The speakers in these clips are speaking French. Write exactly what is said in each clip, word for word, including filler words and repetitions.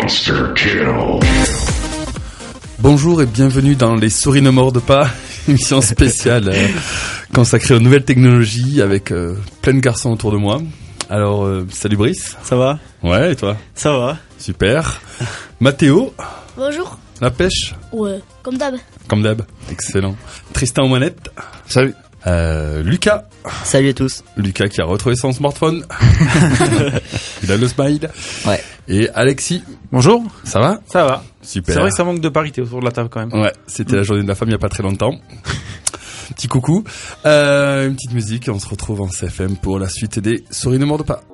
Monster Kill. Bonjour et bienvenue dans Les Souris ne mordent pas, émission spéciale euh, consacrée aux nouvelles technologies avec euh, plein de garçons autour de moi. Alors, euh, salut Brice. Ça va? Ouais, et toi? Ça va. Super. Mathéo. Bonjour. La pêche. Ouais, comme d'hab. Comme d'hab, excellent. Tristan aux manettes. Salut. Euh, Lucas. Salut à tous. Lucas qui a retrouvé son smartphone. Il a le smile. Ouais. Et Alexis. Bonjour. Ça va? Ça va. Super. C'est vrai que ça manque de parité autour de la table quand même. Ouais, c'était la journée de la femme il y a pas très longtemps. Petit coucou. Euh, une petite musique et on se retrouve en C F M pour la suite des Souris ne mordent pas.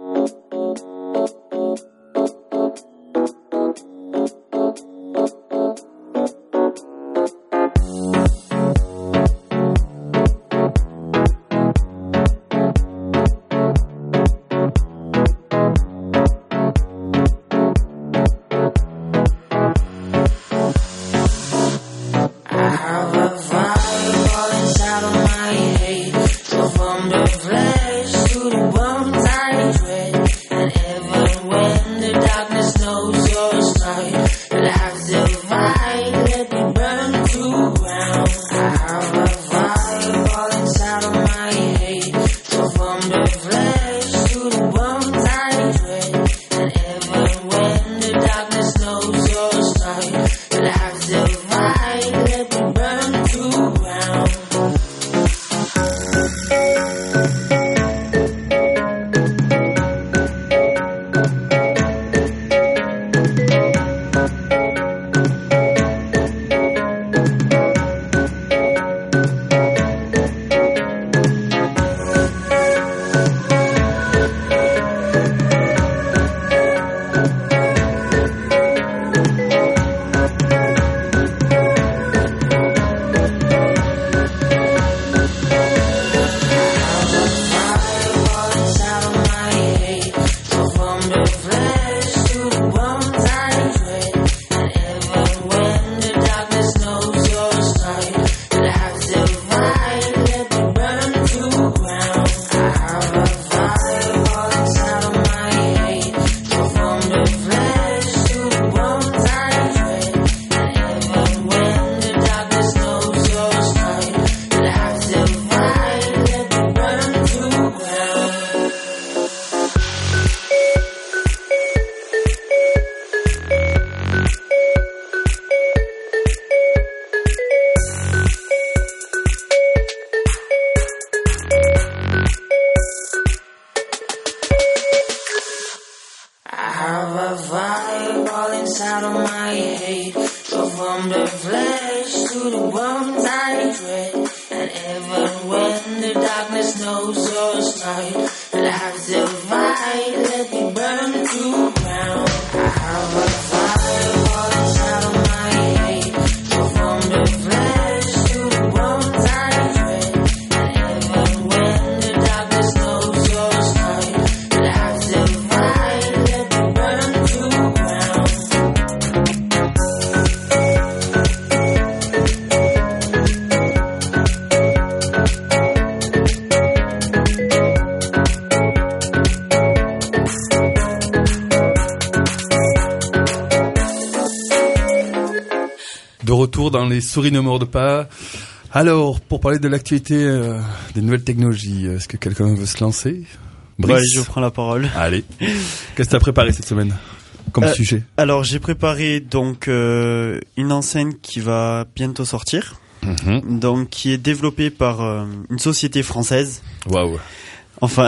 Dans les souris ne mordent pas. Alors, pour parler de l'actualité euh, des nouvelles technologies, est-ce que quelqu'un veut se lancer? Brice. Ouais, je prends la parole. Allez. Qu'est-ce que tu as préparé cette semaine comme euh, sujet? Alors, j'ai préparé donc euh, une enseigne qui va bientôt sortir, mm-hmm. donc qui est développée par euh, une société française. Waouh. Enfin.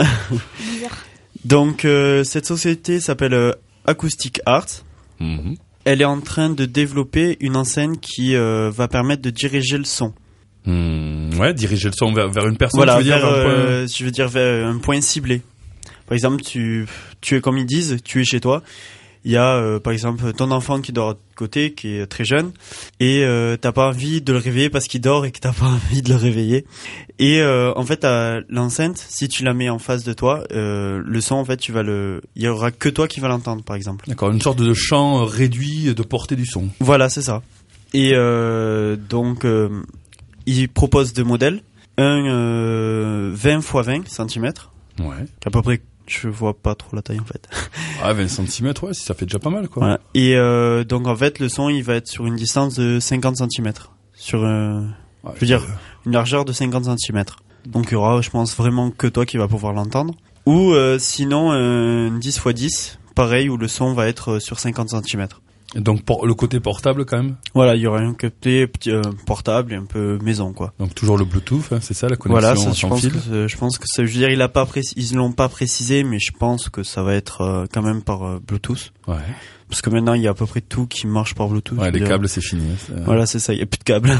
donc euh, cette société s'appelle euh, Acoustic Art. Mm-hmm. Elle est en train de développer une enseigne qui euh, va permettre de diriger le son. Mmh, ouais, diriger le son vers, vers une personne. Voilà, tu veux vers, dire, euh, point... je veux dire vers un point ciblé. Par exemple, tu, tu es comme ils disent, tu es chez toi. Il y a euh, par exemple ton enfant qui dort de côté, qui est très jeune, et euh, t'as pas envie de le réveiller parce qu'il dort et que t'as pas envie de le réveiller. Et euh, en fait, à l'enceinte, si tu la mets en face de toi, euh, le son, en fait, tu vas le, il y aura que toi qui vas l'entendre, par exemple. D'accord, une sorte de champ réduit de portée du son. Voilà, c'est ça. Et euh, donc, euh, il propose deux modèles, un euh, vingt fois vingt centimètres, ouais, à peu près Je vois pas trop la taille en fait. Ah, vingt centimètres, ouais, ça fait déjà pas mal, quoi. Voilà. Et euh, donc en fait, le son, il va être sur une distance de cinquante centimètres. Sur, euh, Ouais, je veux dire, euh, une largeur de cinquante centimètres. Donc il y aura, je pense, vraiment que toi qui va pouvoir l'entendre. Ou euh, sinon, euh, dix par dix, pareil, où le son va être sur cinquante centimètres. Et donc, pour le côté portable, quand même. Voilà, il y aura un côté petit, euh, portable et un peu maison, quoi. Donc, toujours le Bluetooth, hein, c'est ça, la connexion Voilà, ça, je sans pense fil. que je pense que ça, je veux dire, il a pas précis, ils l'ont pas précisé, mais je pense que ça va être euh, quand même par euh, Bluetooth, Ouais. parce que maintenant il y a à peu près tout qui marche par Bluetooth. Ouais, je veux les dire. câbles, c'est fini. hein, c'est- Voilà, c'est ça, il y a plus de câbles.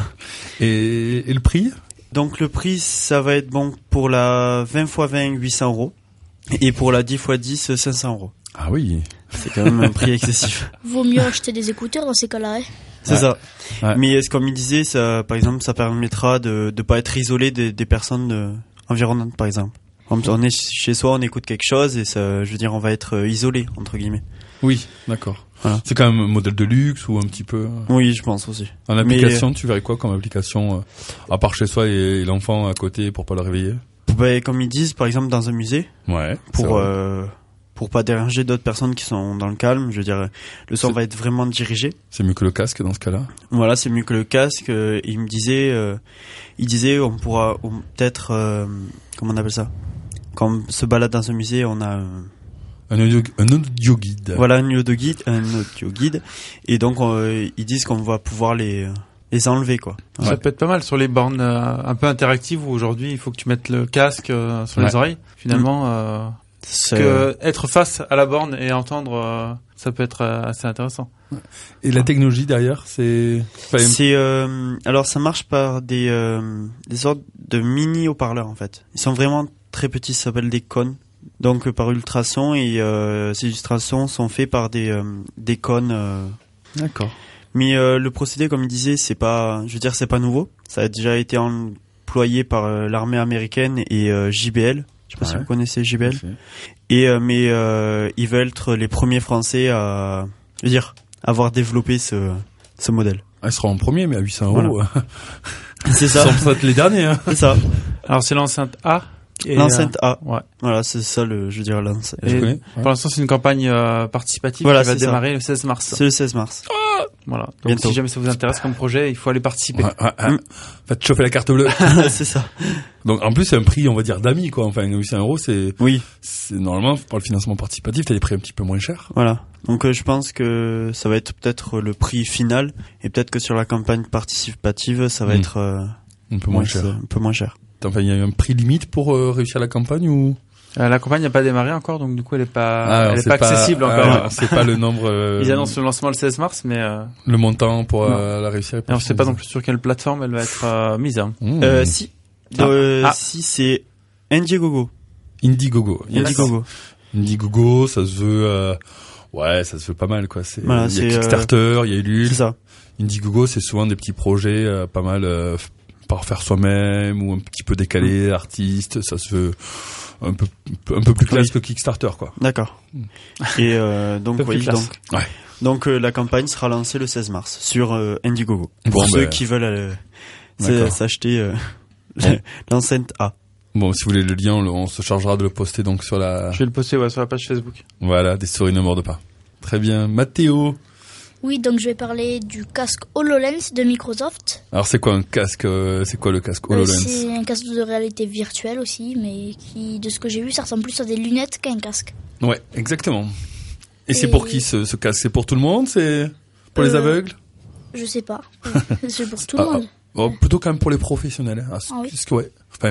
Et, et le prix? Donc le prix, ça va être bon pour la vingt par vingt, huit cents euros, et pour la dix par dix, cinq cents euros. Ah oui. C'est quand même un prix excessif. Vaut mieux acheter des écouteurs dans ces cas-là. Hein. C'est Ouais. ça. Ouais. Mais comme il disait, ça, par exemple, ça permettra de de pas être isolé des, des personnes euh, environnantes, par exemple. On on est chez soi, on écoute quelque chose et ça, je veux dire, on va être euh, isolé entre guillemets. Oui, d'accord. Voilà. C'est quand même un modèle de luxe ou un petit peu... euh, Oui, je pense aussi. En application, tu verrais quoi comme application, euh, à part chez soi et, et l'enfant à côté pour pas le réveiller? Ben, comme ils disent, par exemple, dans un musée, Ouais. c'est pour vrai. euh, pour pas déranger d'autres personnes qui sont dans le calme, je veux dire, le son C'est- va être vraiment dirigé. C'est mieux que le casque dans ce cas-là. Voilà, c'est mieux que le casque. euh, Il me disait, euh, il disait, on pourra on- peut-être, euh, comment on appelle ça, quand on se balade dans un musée, on a euh, Un audio, un audio guide. voilà un audio guide, un audio guide, et donc euh, ils disent qu'on va pouvoir les les enlever quoi. Ça Ouais. peut être pas mal sur les bornes euh, un peu interactives où aujourd'hui il faut que tu mettes le casque euh, sur les Ouais. oreilles. Finalement, euh, C'est- que être face à la borne et entendre, euh, ça peut être euh, assez intéressant. Et la technologie derrière, c'est... Enfin, C'est euh, alors ça marche par des euh, des sortes de mini haut-parleurs en fait. Ils sont vraiment très petits, ça s'appelle des cônes. Donc euh, par ultrasons et euh, ces ultrasons sont faits par des euh, des cônes. euh. D'accord. Mais euh, le procédé, comme il disait, c'est pas, je veux dire, c'est pas nouveau. Ça a déjà été employé par euh, l'armée américaine et euh, J B L. Je sais pas si Ouais. vous connaissez J B L. Merci. Et euh, mais euh, ils veulent être les premiers Français à, je veux dire, avoir développé ce ce modèle. Ah, il sera en premier, mais à huit cents Voilà. euros. C'est ça. Sans être les derniers, hein. C'est ça. Alors c'est l'enceinte A. et, L'enceinte A. euh, ouais. Voilà, c'est ça le, je veux dire, l'enceinte. Je Et connais. Ouais. Pour l'instant, c'est une campagne euh, participative Voilà, qui va c'est ça. démarrer le seize mars. C'est le seize mars. Voilà. Donc Bientôt. si jamais ça vous intéresse comme projet, il faut aller participer. Ouais, ouais, ouais. Mm. Va te choper la carte bleue. C'est ça. Donc, en plus, c'est un prix, on va dire, d'amis, quoi. Enfin, huit cents euros, c'est, Oui. c'est normalement, pour le financement participatif, t'as des prix un petit peu moins chers. Voilà. Donc euh, je pense que ça va être peut-être le prix final et peut-être que sur la campagne participative, ça va Mm. être euh, Un peu moins cher. un peu moins cher. Enfin, il y a un prix limite pour euh, réussir la campagne ou? Euh, la campagne n'a pas démarré encore, donc du coup, elle est pas, Ah, on elle est sait pas accessible ah, encore. on sait pas le nombre, euh, Ils annoncent le lancement le seize mars, mais euh, le montant pour euh, la réussir. et on sait pas non plus sur quelle plateforme elle va être euh, mise. Hein. Mmh. Euh, si, Ah. euh, Ah. si c'est Indiegogo. Indiegogo. Yes. Indiegogo. Indiegogo, ça se veut, euh, ouais, ça se veut pas mal, quoi. C'est, Voilà, il y a c'est, Kickstarter, il y a C'est Ulule. ça. Indiegogo, c'est souvent des petits projets, euh, pas mal, euh, f- par faire soi-même ou un petit peu décalé, artiste. Ça se veut un peu, un peu plus classe Oui. que Kickstarter, quoi. D'accord. Et euh, donc Un peu oui, plus classe. donc Ouais. donc euh, la campagne sera lancée le seize mars sur euh, Indiegogo. Pour Bon, ceux ben, qui veulent euh, d'accord. s'acheter euh, Bon. l'enceinte A. Bon, si vous voulez le lien, on, le- on se chargera de le poster donc sur la, Je vais le poster ouais, sur la page Facebook. voilà, des souris ne mordent pas. Très bien. Mathéo. Oui, donc je vais parler du casque HoloLens de Microsoft. Alors, c'est quoi un casque, euh, c'est quoi le casque Euh, HoloLens? c'est un casque de réalité virtuelle aussi, mais qui, de ce que j'ai vu, ça ressemble plus à des lunettes qu'à un casque. Ouais, exactement. Et, c'est Et- pour qui ce, ce casque? C'est pour tout le monde? C'est pour les Euh, aveugles? Je sais pas. C'est pour tout Ah, le monde. Oh, plutôt quand même pour les professionnels. Hein. Ah, Ah oui. parce que, ouais. Enfin,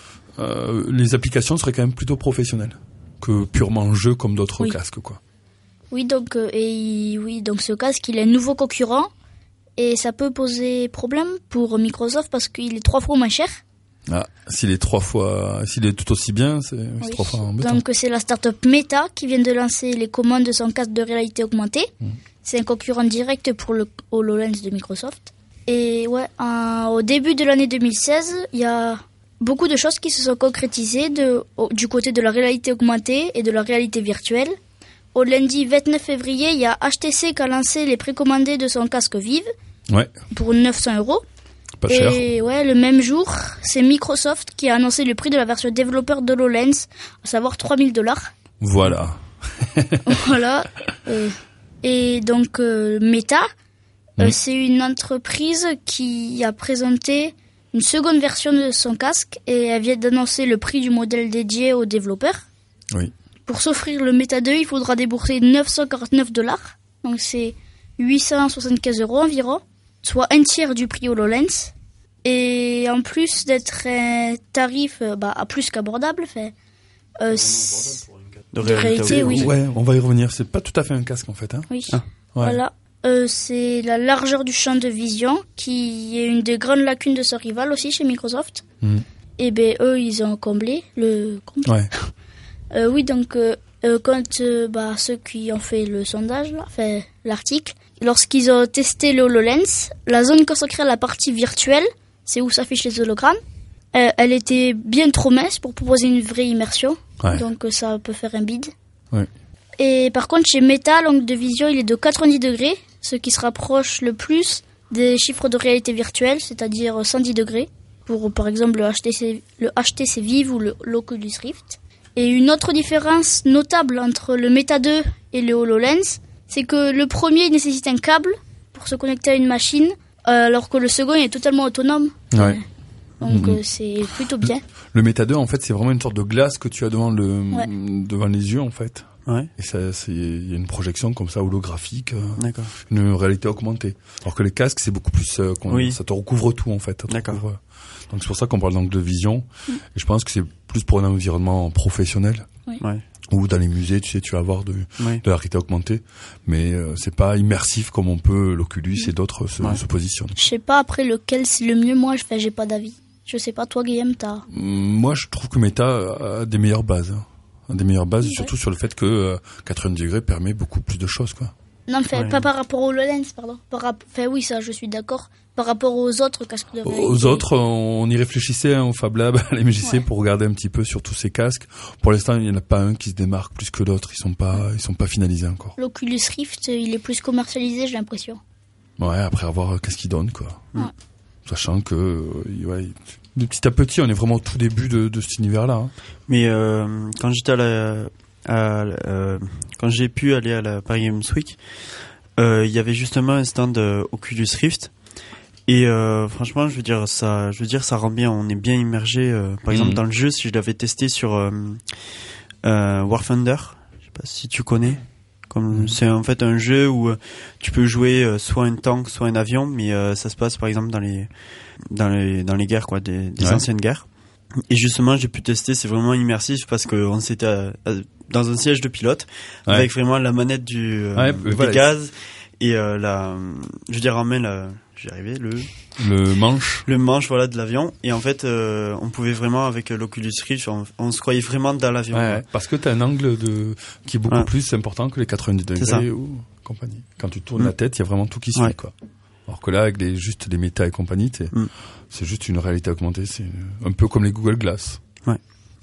euh, les applications seraient quand même plutôt professionnelles que purement jeu comme d'autres Oui. casques, quoi. Oui, donc, euh, et il- oui, donc ce casque, il est un nouveau concurrent et ça peut poser problème pour Microsoft parce qu'il est trois fois moins cher. Ah, s'il est trois fois, s'il est tout aussi bien, c'est c'est Oui. trois fois embêtant. Donc c'est la start-up Meta qui vient de lancer les commandes de son casque de réalité augmentée. Mmh. C'est un concurrent direct pour le HoloLens de Microsoft. Et ouais, en- au début de l'année deux mille seize, il y a beaucoup de choses qui se sont concrétisées de, au- du côté de la réalité augmentée et de la réalité virtuelle. Au lundi vingt-neuf février, il y a H T C qui a lancé les précommandés de son casque Vive Ouais, pour neuf cents euros. pas cher. Et ouais, le même jour, c'est Microsoft qui a annoncé le prix de la version développeur de HoloLens, à savoir trois mille dollars. Voilà. Voilà. Euh, et donc euh, Meta, euh, Mm. c'est une entreprise qui a présenté une seconde version de son casque et elle vient d'annoncer le prix du modèle dédié aux développeurs. Oui. Pour s'offrir le Meta deux, il faudra débourser neuf cent quarante-neuf dollars. Donc c'est huit cent soixante-quinze euros environ, soit un tiers du prix HoloLens. Et en plus d'être un tarif euh, bah, à plus qu'abordable, fait, euh, c'est- De De réalité, oui. Ouais, on va y revenir. C'est pas tout à fait un casque en fait. Hein. oui. Ouais. Voilà. Euh, c'est la largeur du champ de vision qui est une des grandes lacunes de son rival aussi chez Microsoft. Mm. Et ben eux, ils ont comblé le comble. Ouais. Euh, oui, donc euh, euh, quand euh, bah, ceux qui ont fait le sondage, là, fait l'article, lorsqu'ils ont testé le HoloLens, la zone consacrée à la partie virtuelle, c'est où s'affichent les hologrammes, euh, elle était bien trop mince pour proposer une vraie immersion. Ouais. Donc euh, ça peut faire un bide. Ouais. Et par contre, chez Meta, l'angle de vision, il est de quatre-vingt-dix degrés, ce qui se rapproche le plus des chiffres de réalité virtuelle, c'est-à-dire cent dix degrés, pour par exemple le H T C, le H T C Vive ou le l'Oculus Rift. Et une autre différence notable entre le Meta deux et le HoloLens, c'est que le premier il nécessite un câble pour se connecter à une machine, euh, alors que le second il est totalement autonome. Ouais. Donc Mhm. euh, c'est plutôt bien. Le Meta deux, en fait, c'est vraiment une sorte de glace que tu as devant le, Ouais. devant les yeux, en fait. Ouais, Et ça, c'est, il y a une projection comme ça holographique, euh, d'accord. une réalité augmentée. Alors que les casques, c'est beaucoup plus, euh, qu'on- Oui. ça te recouvre tout, en fait. Ça te D'accord. recouvre. Donc c'est pour ça qu'on parle d'angle de vision. Et je pense que c'est plus pour un environnement professionnel. Ouais, Ou dans les musées, tu sais, tu vas avoir de, ouais. de la réalité augmentée. Mais euh, c'est pas immersif comme on peut, l'Oculus et d'autres se, Ouais. se positionnent. Je sais pas après lequel c'est le mieux, moi je fais, j'ai pas d'avis. Je sais pas, toi Guillaume, t'as... Moi, je trouve que Meta a des meilleures bases. hein. A des meilleures bases, Ouais. surtout sur le fait que euh, quatre-vingts degrés permet beaucoup plus de choses, quoi. Non, fait, Ouais. pas par rapport au HoloLens, pardon. Par rap- Enfin oui, ça je suis d'accord. Par rapport aux autres casques de réalité. Aux autres, on y réfléchissait hein, au Fab Lab, à l'M J C, Ouais. pour regarder un petit peu sur tous ces casques. Pour l'instant, il n'y en a pas un qui se démarque plus que d'autres. Ils sont pas, ils sont pas finalisés encore. L'Oculus Rift, il est plus commercialisé, j'ai l'impression. Ouais, après avoir euh, qu'est-ce qu'ils donnent, quoi. Ouais. Sachant que, euh, ouais, de petit à petit, on est vraiment au tout début de, de cet univers-là. Hein. Mais euh, quand j'étais à la, à, la- euh, quand j'ai pu aller à la Paris Games Week, euh, il y avait justement un stand euh, Oculus Rift. Et euh, franchement, je veux dire, ça, je veux dire, ça rend bien. On est bien immergé. euh, par exemple, Mhm. dans le jeu, si je l'avais testé sur euh, euh, War Thunder, je sais pas si tu connais. Comme Mhm. c'est en fait un jeu où euh, tu peux jouer euh, soit un tank, soit un avion, mais euh, ça se passe par exemple dans les dans les dans les guerres quoi, des, des Ouais. anciennes guerres. Et justement, j'ai pu tester, c'est vraiment immersif parce que on s'était à- à- dans un siège de pilote Ouais. avec vraiment la manette du euh, Ouais, des voilà. gaz et euh, la, je veux dire en main la, j'y arrivais le Le manche. le manche voilà de l'avion et en fait euh, on pouvait vraiment avec euh, l'Oculus Rift, on, on se croyait vraiment dans l'avion. Ouais, quoi. ouais, parce que tu as un angle de qui est beaucoup Ouais. plus important que les quatre-vingt-dix C'est ça. degrés ou compagnie. Quand tu tournes Mm. la tête, il y a vraiment tout qui suit, Ouais. quoi. Alors que là, avec les, juste les méta et compagnie, c'est, Mm. c'est juste une réalité augmentée. C'est un peu comme les Google Glass. Ouais.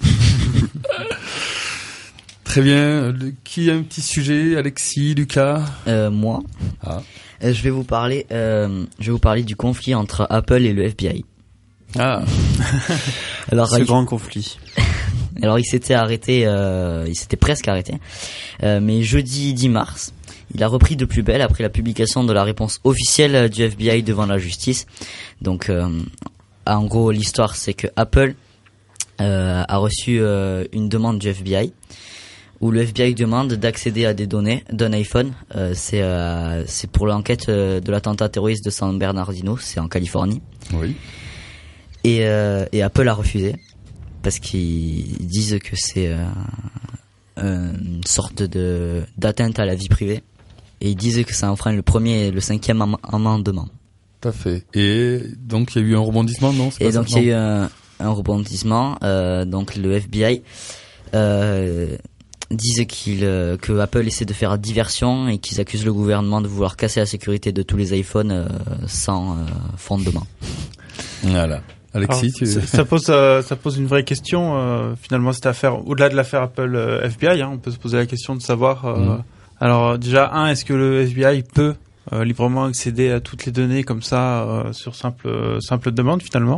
Très bien. Le- qui a un petit sujet? Alexis, Lucas? Euh, moi, Ah. euh, je vais vous parler, euh, je vais vous parler du conflit entre Apple et le F B I. Ah. Alors, Ce il, grand conflit. alors il s'était arrêté, euh, il s'était presque arrêté, euh, mais jeudi dix mars, il a repris de plus belle après la publication de la réponse officielle du F B I devant la justice. Donc, euh, en gros, l'histoire c'est que Apple euh, a reçu euh, une demande du F B I. Où le F B I demande d'accéder à des données d'un iPhone. Euh, c'est euh, c'est pour l'enquête euh, de l'attentat terroriste de San Bernardino, c'est en Californie. Oui. Et, euh, et Apple a refusé parce qu'ils disent que c'est euh, une sorte de d'atteinte à la vie privée. Et ils disent que ça enfreint le premier et le cinquième am- amendement. Tout à fait. Et donc, il y a eu un rebondissement, non? C'est Et pas donc ça, il y a non eu un, un rebondissement. Euh, donc le F B I euh, disent qu'il euh, que Apple essaie de faire diversion et qu'ils accusent le gouvernement de vouloir casser la sécurité de tous les iPhones euh, sans euh, fondement. Voilà. Alexis, Alors, tu... ça, ça pose euh, ça pose une vraie question euh, finalement cette affaire, au-delà de l'affaire Apple euh, F B I, hein, on peut se poser la question de savoir euh, Mhm. alors euh, déjà un, est-ce que le F B I peut euh, librement accéder à toutes les données comme ça euh, sur simple euh, simple demande finalement,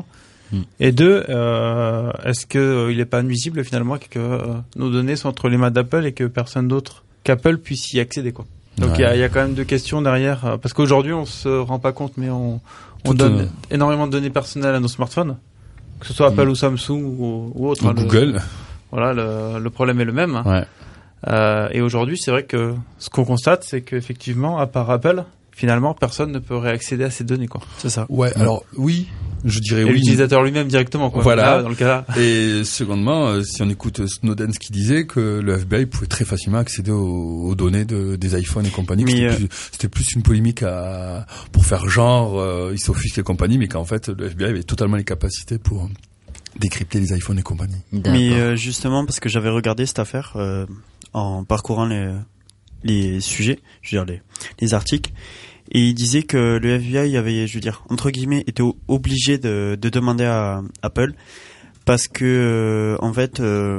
Mm. Et deux, euh, est-ce que euh, il est pas nuisible finalement que euh, nos données sont entre les mains d'Apple et que personne d'autre qu'Apple puisse y accéder, quoi. Donc il ouais. y, y a quand même deux questions derrière, euh, parce qu'aujourd'hui on se rend pas compte, mais on, on donne euh... énormément de données personnelles à nos smartphones, que ce soit Apple mm. ou Samsung ou, ou autre. Ou hein, Google. Le, voilà, le, le problème est le même. Hein. Ouais. Euh, et aujourd'hui, c'est vrai que ce qu'on constate, c'est qu'effectivement, à part Apple, finalement, personne ne peut réaccéder à ces données, quoi. C'est ça. Ouais. Alors oui, je dirais et oui. L'utilisateur lui-même directement, quoi. Voilà. Là, dans le cas là. Et secondement, euh, si on écoute Snowden, ce qu'il disait, que le F B I pouvait très facilement accéder aux, aux données de, des iPhones et compagnie. C'était, euh... plus, c'était plus une polémique à, pour faire genre, euh, il s'offusque et compagnie, mais qu'en fait, le F B I avait totalement les capacités pour décrypter les iPhones et compagnie. D'accord. Mais euh, justement, parce que j'avais regardé cette affaire euh, en parcourant les les sujets, je veux dire les les articles, et il disait que le F B I avait, je veux dire, entre guillemets, était obligé de de demander à Apple parce que euh, en fait euh,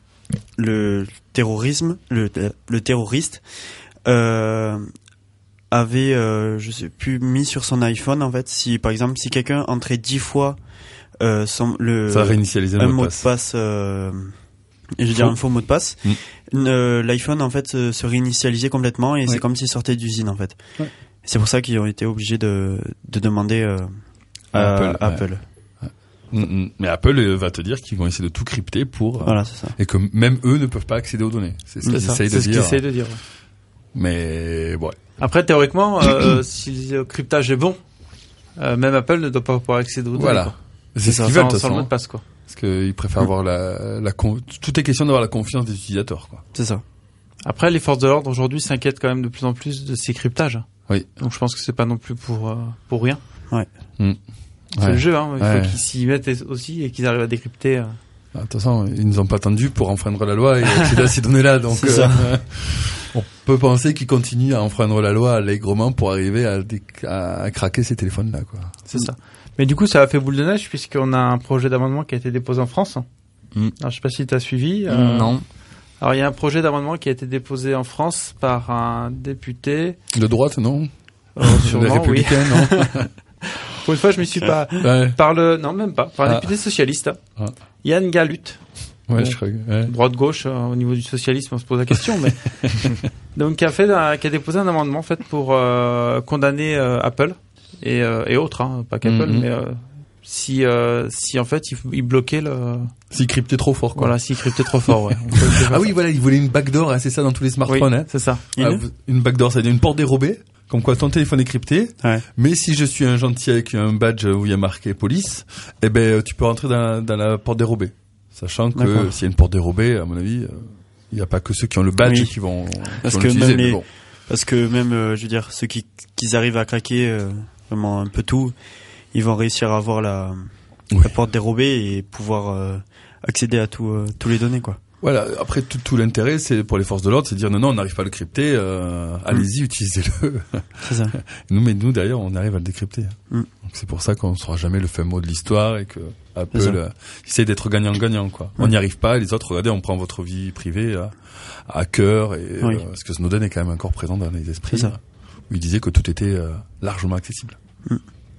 le terrorisme, le le terroriste euh, avait, euh, je sais plus, mis sur son iPhone, en fait, si par exemple si quelqu'un entrait dix fois Euh, sans le ça réinitialiser un le mot de passe, passe euh, je veux dire un faux mot de passe, mm. euh, l'iPhone en fait se, se réinitialisait complètement et oui. c'est comme s'il sortait d'usine en fait. Ouais. C'est pour ça qu'ils ont été obligés de de demander euh, à Apple. À Apple. Ouais. Ouais. Mais Apple va te dire qu'ils vont essayer de tout crypter pour voilà, c'est ça. Et que même eux ne peuvent pas accéder aux données. C'est ce qu'ils essayent de, ce qu'ils essayent de dire. Ouais. Mais ouais. Après théoriquement, euh, si le cryptage est bon, euh, même Apple ne doit pas pouvoir accéder aux données. Voilà. Quoi. C'est ce qu'ils veulent, de toute façon. Sans le mot de passe, quoi. Parce qu'ils préfèrent mmh. avoir la, la con... tout est question d'avoir la confiance des utilisateurs, quoi. C'est ça. Après, les forces de l'ordre aujourd'hui s'inquiètent quand même de plus en plus de ces cryptages. Oui. Donc je pense que c'est pas non plus pour euh, pour rien. Ouais. Mmh. C'est ouais. le jeu, hein. Il ouais. faut qu'ils s'y mettent aussi et qu'ils arrivent à décrypter. Euh... De toute façon, ils nous ont pas attendu pour enfreindre la loi et accéder à ces données-là, donc c'est ça. Euh, on peut penser qu'ils continuent à enfreindre la loi allègrement pour arriver à, dé... à craquer ces téléphones-là, quoi. C'est ça. Mais du coup, ça a fait boule de neige puisqu'on a un projet d'amendement qui a été déposé en France. Mm. Alors, je sais pas si tu as suivi. Euh... Non. Alors, il y a un projet d'amendement qui a été déposé en France par un député. De droite, non? Oh, sûrement, républicain, oui. non? Pour une fois, je m'y suis pas. Ouais. Par le, non, même pas. Par un ah. député socialiste. Ah. Yann Galut. Ouais, bon, je crois. Ouais. Droite-gauche, euh, au niveau du socialisme, on se pose la question, mais. Donc, qui a fait, euh, qui a déposé un amendement, en fait, pour, euh, condamner, euh, Apple. Et, euh, et autres, hein, pas qu'Apple, mm-hmm. mais euh, si euh, si en fait il, il bloquait le. S'il cryptait trop fort, quoi. Voilà, s'il cryptait trop fort, ouais. Ah oui, voilà, il voulait une backdoor, hein, c'est ça dans tous les smartphones, oui, hein. C'est ça. Ah, une backdoor, ça veut dire une porte dérobée, comme quoi ton téléphone est crypté. Ouais. Mais si je suis un gentil avec un badge où il y a marqué police, eh ben tu peux rentrer dans la, dans la porte dérobée, sachant que D'accord. s'il y a une porte dérobée, à mon avis, il n'y a pas que ceux qui ont le badge oui. qui vont. Parce qui que vont même les, bon. parce que même, euh, je veux dire, ceux qui qui arrivent à craquer. Euh... vraiment un peu tout, ils vont réussir à avoir la, oui. la porte dérobée et pouvoir euh, accéder à tout, euh, tous les données, quoi. Voilà, après tout, tout l'intérêt c'est pour les forces de l'ordre, c'est de dire non non on n'arrive pas à le crypter, euh, allez-y mm. utilisez-le. C'est ça. Nous mais nous d'ailleurs on arrive à le décrypter. Mm. Donc c'est pour ça qu'on ne saura jamais le fin mot de l'histoire et que Apple euh, essaie d'être gagnant-gagnant, quoi. Mm. On n'y arrive pas, les autres regardez on prend votre vie privée à, à cœur et oui. euh, parce que Snowden est quand même encore présent dans les esprits. C'est ça. Où il disait que tout était euh, largement accessible. Mm.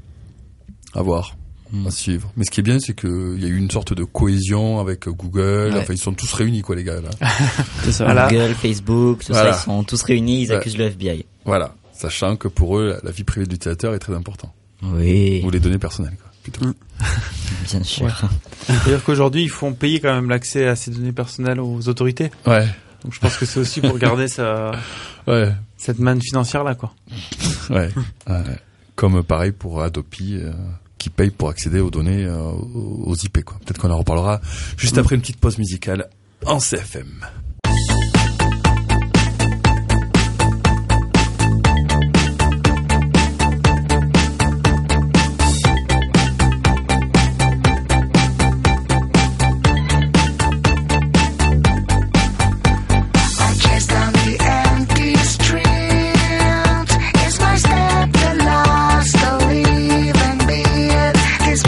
À voir, mm. à suivre. Mais ce qui est bien, c'est qu'il y a eu une sorte de cohésion avec Google. Ouais. Enfin, ils sont tous réunis, quoi, les gars, là. C'est ça. Voilà. Google, Facebook, tout voilà. ça, ils sont tous réunis, ils ouais. accusent le F B I. Voilà. Sachant que pour eux, la vie privée de l'utilisateur est très importante. Oui. Ou les données personnelles, quoi, plutôt. Mm. Bien sûr. Ouais. C'est-à-dire qu'aujourd'hui, ils font payer quand même l'accès à ces données personnelles aux autorités. Ouais. Donc je pense que c'est aussi pour garder sa, ouais. cette manne financière là, quoi. Ouais. ouais. Comme pareil pour Adopi, euh, qui paye pour accéder aux données, euh, aux I P, quoi. Peut-être qu'on en reparlera juste mmh. après une petite pause musicale en C F M.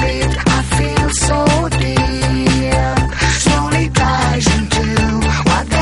What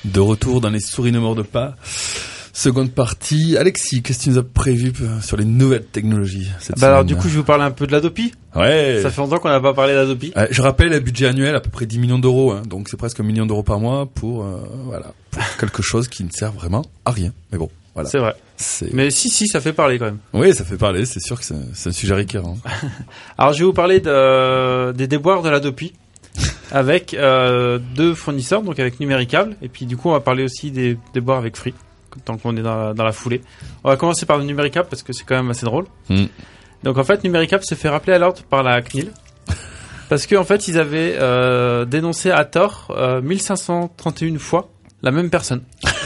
De retour dans les souris ne mordent pas. Seconde partie. Alexis, qu'est-ce que tu nous as prévu sur les nouvelles technologies cette bah semaine? Alors du coup, je vais vous parler un peu de l'Adopi. Ouais. Ça fait longtemps qu'on n'a pas parlé d'Adopi. Euh, je rappelle, le budget annuel à peu près dix millions d'euros, hein, donc c'est presque un million d'euros par mois pour euh, voilà pour quelque chose qui ne sert vraiment à rien. Mais bon, voilà. C'est vrai. C'est... Mais si, si, ça fait parler quand même. Oui, ça fait parler. C'est sûr que c'est, c'est un sujet récurrent. Alors, je vais vous parler de, des déboires de l'Adopi avec euh, deux fournisseurs, donc avec Numéricable, et puis du coup, on va parler aussi des déboires avec Free, tant qu'on est dans la, dans la foulée. On va commencer par le Numéricable parce que c'est quand même assez drôle. Mm. Donc en fait, Numéricable s'est fait rappeler à l'ordre par la C N I L parce qu'en fait, ils avaient euh, dénoncé à tort euh, mille cinq cent trente et une fois la même personne.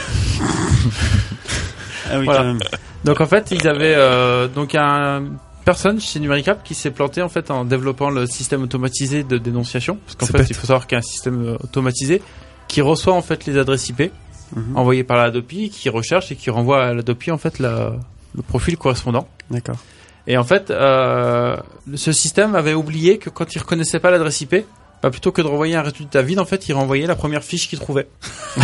Ah oui, voilà. quand même. Donc en fait, ils avaient euh, donc un personne chez Numéricable qui s'est planté en fait en développant le système automatisé de dénonciation, parce qu'en c'est fait, bête. il faut savoir qu'il y a un système automatisé qui reçoit en fait les adresses I P mm-hmm. envoyées par l'Adopi, qui recherche et qui renvoie à l'Adopi en fait la, le profil correspondant. D'accord. Et en fait, euh, ce système avait oublié que quand il reconnaissait pas l'adresse I P, bah plutôt que de renvoyer un résultat vide, en fait, il renvoyait la première fiche qu'il trouvait. Oh.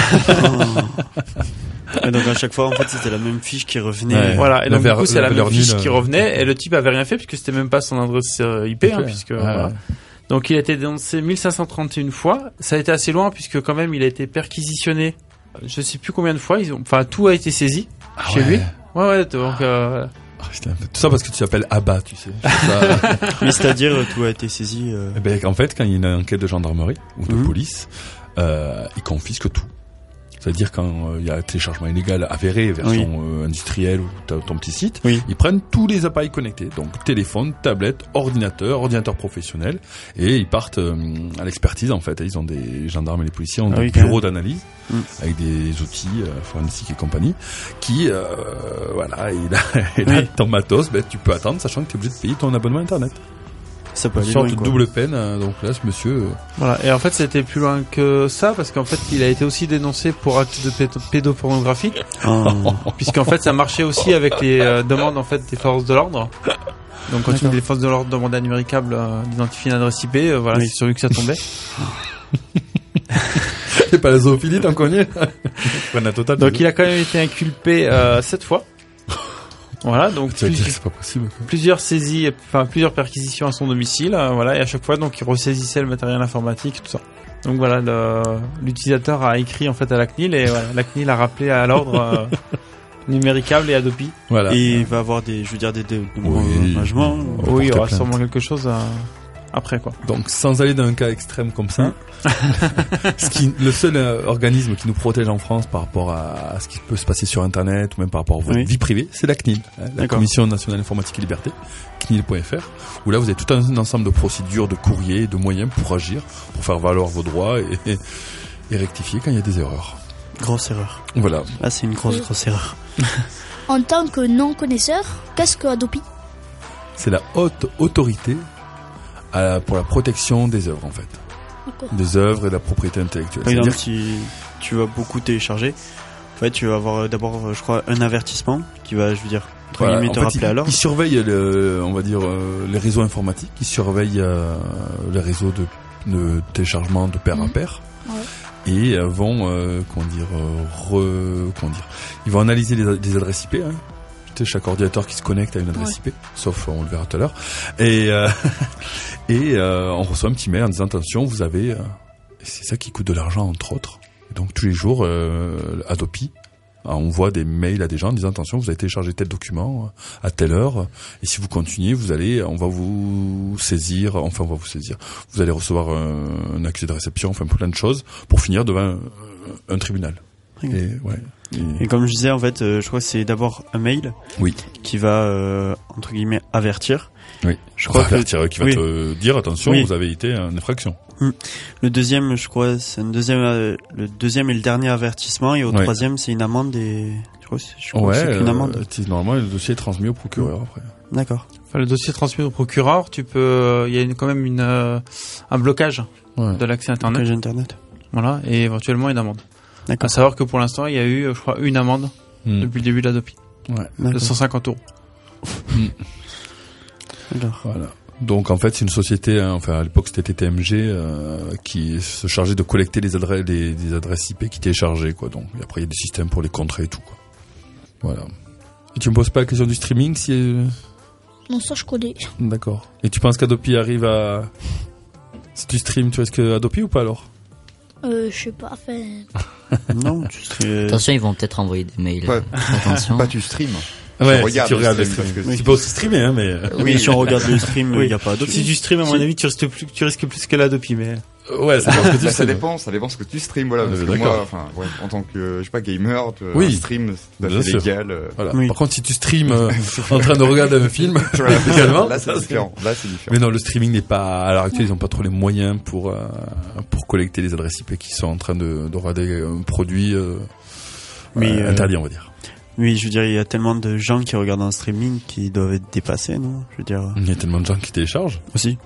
Et donc à chaque fois, en fait, c'était la même fiche qui revenait. Ouais. Voilà. Et donc la du coup, c'est la, la même fiche nulle, qui revenait, euh... et le type avait rien fait puisque c'était même pas son adresse I P, hein, puisque. Ouais. Voilà. Donc il a été dénoncé mille cinq cent trente et une fois. Ça a été assez loin puisque quand même, il a été perquisitionné. Je sais plus combien de fois. Ils ont, enfin, tout a été saisi ah chez ouais. lui. Ouais, ouais. Donc. Euh... Tout ça parce que tu t'appelles Abba, tu sais. Ça... Mais c'est-à-dire, tout a été saisi. Euh... Eh ben, en fait, quand il y a une enquête de gendarmerie ou de mmh. police, euh, ils confisquent tout. C'est-à-dire quand il euh, y a téléchargement illégal avéré, version oui. euh, industrielle ou ton, ton petit site, oui. ils prennent tous les appareils connectés, donc téléphone, tablette, ordinateur, ordinateur professionnel, et ils partent euh, à l'expertise en fait. Ils ont des gendarmes et les policiers ont ah des oui, bureaux d'analyse mmh. avec des outils euh, forensiques et compagnie qui, euh, voilà, et là, et là oui. ton matos, ben, tu peux attendre, sachant que tu es obligé de payer ton abonnement internet. Ça peut aller une sorte loin, de quoi. double peine, hein, donc là, ce monsieur... Euh... Voilà, et en fait, c'était plus loin que ça, parce qu'en fait, il a été aussi dénoncé pour acte de pédo- pédopornographie, oh. puisqu'en fait, ça marchait aussi avec les euh, demandes, en fait, des forces de l'ordre. Donc, quand une des forces de l'ordre demandait à Numéricable euh, d'identifier une adresse I P, euh, voilà, oui. c'est sur lui que ça tombait. C'est pas la zoophilie, t'en connais? total, donc, il a quand même été inculpé euh, sept fois. Voilà, donc plus, c'est pas possible, quoi. Plusieurs saisies, enfin plusieurs perquisitions à son domicile, euh, voilà, et à chaque fois donc il ressaisissait le matériel informatique, tout ça. Donc voilà, le, l'utilisateur a écrit en fait à la C N I L et voilà, la C N I L a rappelé à l'ordre euh, Numéricable et Adopi. Voilà. Et il va avoir des, je veux dire des dédommagements. Oui, oui, il y aura sûrement quelque chose à... après quoi. Donc sans aller dans un cas extrême comme ça, ce qui, le seul euh, organisme qui nous protège en France par rapport à, à ce qui peut se passer sur Internet ou même par rapport à votre oui. vie privée, c'est la C N I L, hein, la D'accord. Commission nationale informatique et liberté, C N I L point F R, où là vous avez tout un ensemble de procédures, de courriers, de moyens pour agir, pour faire valoir vos droits et, et, et rectifier quand il y a des erreurs. Grosse erreur. Voilà. Là c'est une grosse grosse erreur. En tant que non-connaisseur, qu'est-ce que Adopi ? C'est la haute autorité à la, pour la protection des œuvres en fait. D'accord. Des œuvres et de la propriété intellectuelle. Par exemple, si tu vas beaucoup télécharger, en fait, tu vas avoir d'abord, je crois, un avertissement qui va, je veux dire, entre voilà, guillemets, te fait, rappeler il, à l'ordre. Ils surveillent, le, on va dire, euh, les réseaux informatiques, ils surveillent euh, les réseaux de, de téléchargement de pair mmh. à pair. Ouais. Et euh, vont, euh, comment dire, euh, re, comment dire, ils vont analyser les, les adresses I P. Hein. Chaque ordinateur qui se connecte à une adresse ouais. I P, sauf on le verra tout à l'heure, et euh, et euh, on reçoit un petit mail en disant attention, vous avez, euh, c'est ça qui coûte de l'argent entre autres. Et donc tous les jours, euh, Adopi envoie des mails à des gens en disant attention, vous avez téléchargé tel document à telle heure, et si vous continuez, vous allez, on va vous saisir, enfin on va vous saisir, vous allez recevoir un, un accusé de réception, enfin plein de choses pour finir devant un, un tribunal. Okay. Et ouais. Et... et comme je disais, en fait, euh, je crois que c'est d'abord un mail oui. qui va, euh, entre guillemets, avertir. Oui, je crois avertir, que... qui va oui. te dire, attention, oui. vous avez été en infraction. Mmh. Le deuxième, je crois, c'est un deuxième, euh, le deuxième et le dernier avertissement, et au oui. troisième, c'est une amende et, je crois, je crois ouais, que c'est une amende. Euh, normalement, le dossier est transmis au procureur mmh. après. D'accord. Enfin, le dossier est transmis au procureur, tu peux, il y a une, quand même une, euh, un blocage ouais. de l'accès Internet. Blocage Internet. Voilà, et éventuellement une amende. D'accord. À savoir que pour l'instant, il y a eu, je crois, une amende mmh. depuis le début de l'Adopi. Ouais. De cent cinquante euros. Mmh. Alors. Voilà. Donc en fait c'est une société, hein, enfin à l'époque c'était T T M G euh, qui se chargeait de collecter les adresses, les, les adresses I P qui téléchargeaient quoi. Donc et après il y a des systèmes pour les contrer et tout quoi. Voilà. Et tu me poses pas la question du streaming si euh... Non, ça je connais. D'accord. Et tu penses qu'Adopi arrive à si tu streams, tu risques Adopi ou pas alors? Euh, je sais pas, enfin... Non, tu serais... Attention, ils vont peut-être envoyer des mails. Ouais. Attention. Pas tu stream. Ouais, tu regardes si tu regardes le stream, stream. parce que Tu peux aussi streamer, hein, mais... Oui, si on regarde le stream, il Oui. n'y a pas Adopi. Si tu stream, à mon avis, tu risques plus, tu risques plus que l'Adopi, mais. Ouais, ça, parce que tu Bah, ça streames. dépend, ça dépend ce que tu stream, voilà. Parce Euh, que d'accord. moi, enfin, ouais, en tant que, je sais pas, gamer, tu, Oui. un stream, c'est tout Bien à fait sûr. légal. euh, Voilà. Oui. Par contre, si tu streams euh, en train de regarder un film, voilà. également, Là, c'est ça, différent. Là, c'est différent. Mais non, le streaming n'est pas, à l'heure actuelle, ils n'ont pas trop les moyens pour euh, pour collecter les adresses I P qui sont en train de, de regarder un produit euh, Oui, euh, euh, interdit, on va dire. Oui, je veux dire, il y a tellement de gens qui regardent un streaming qui doivent être dépassés, non? Je veux dire. Il y a tellement de gens qui téléchargent. Aussi.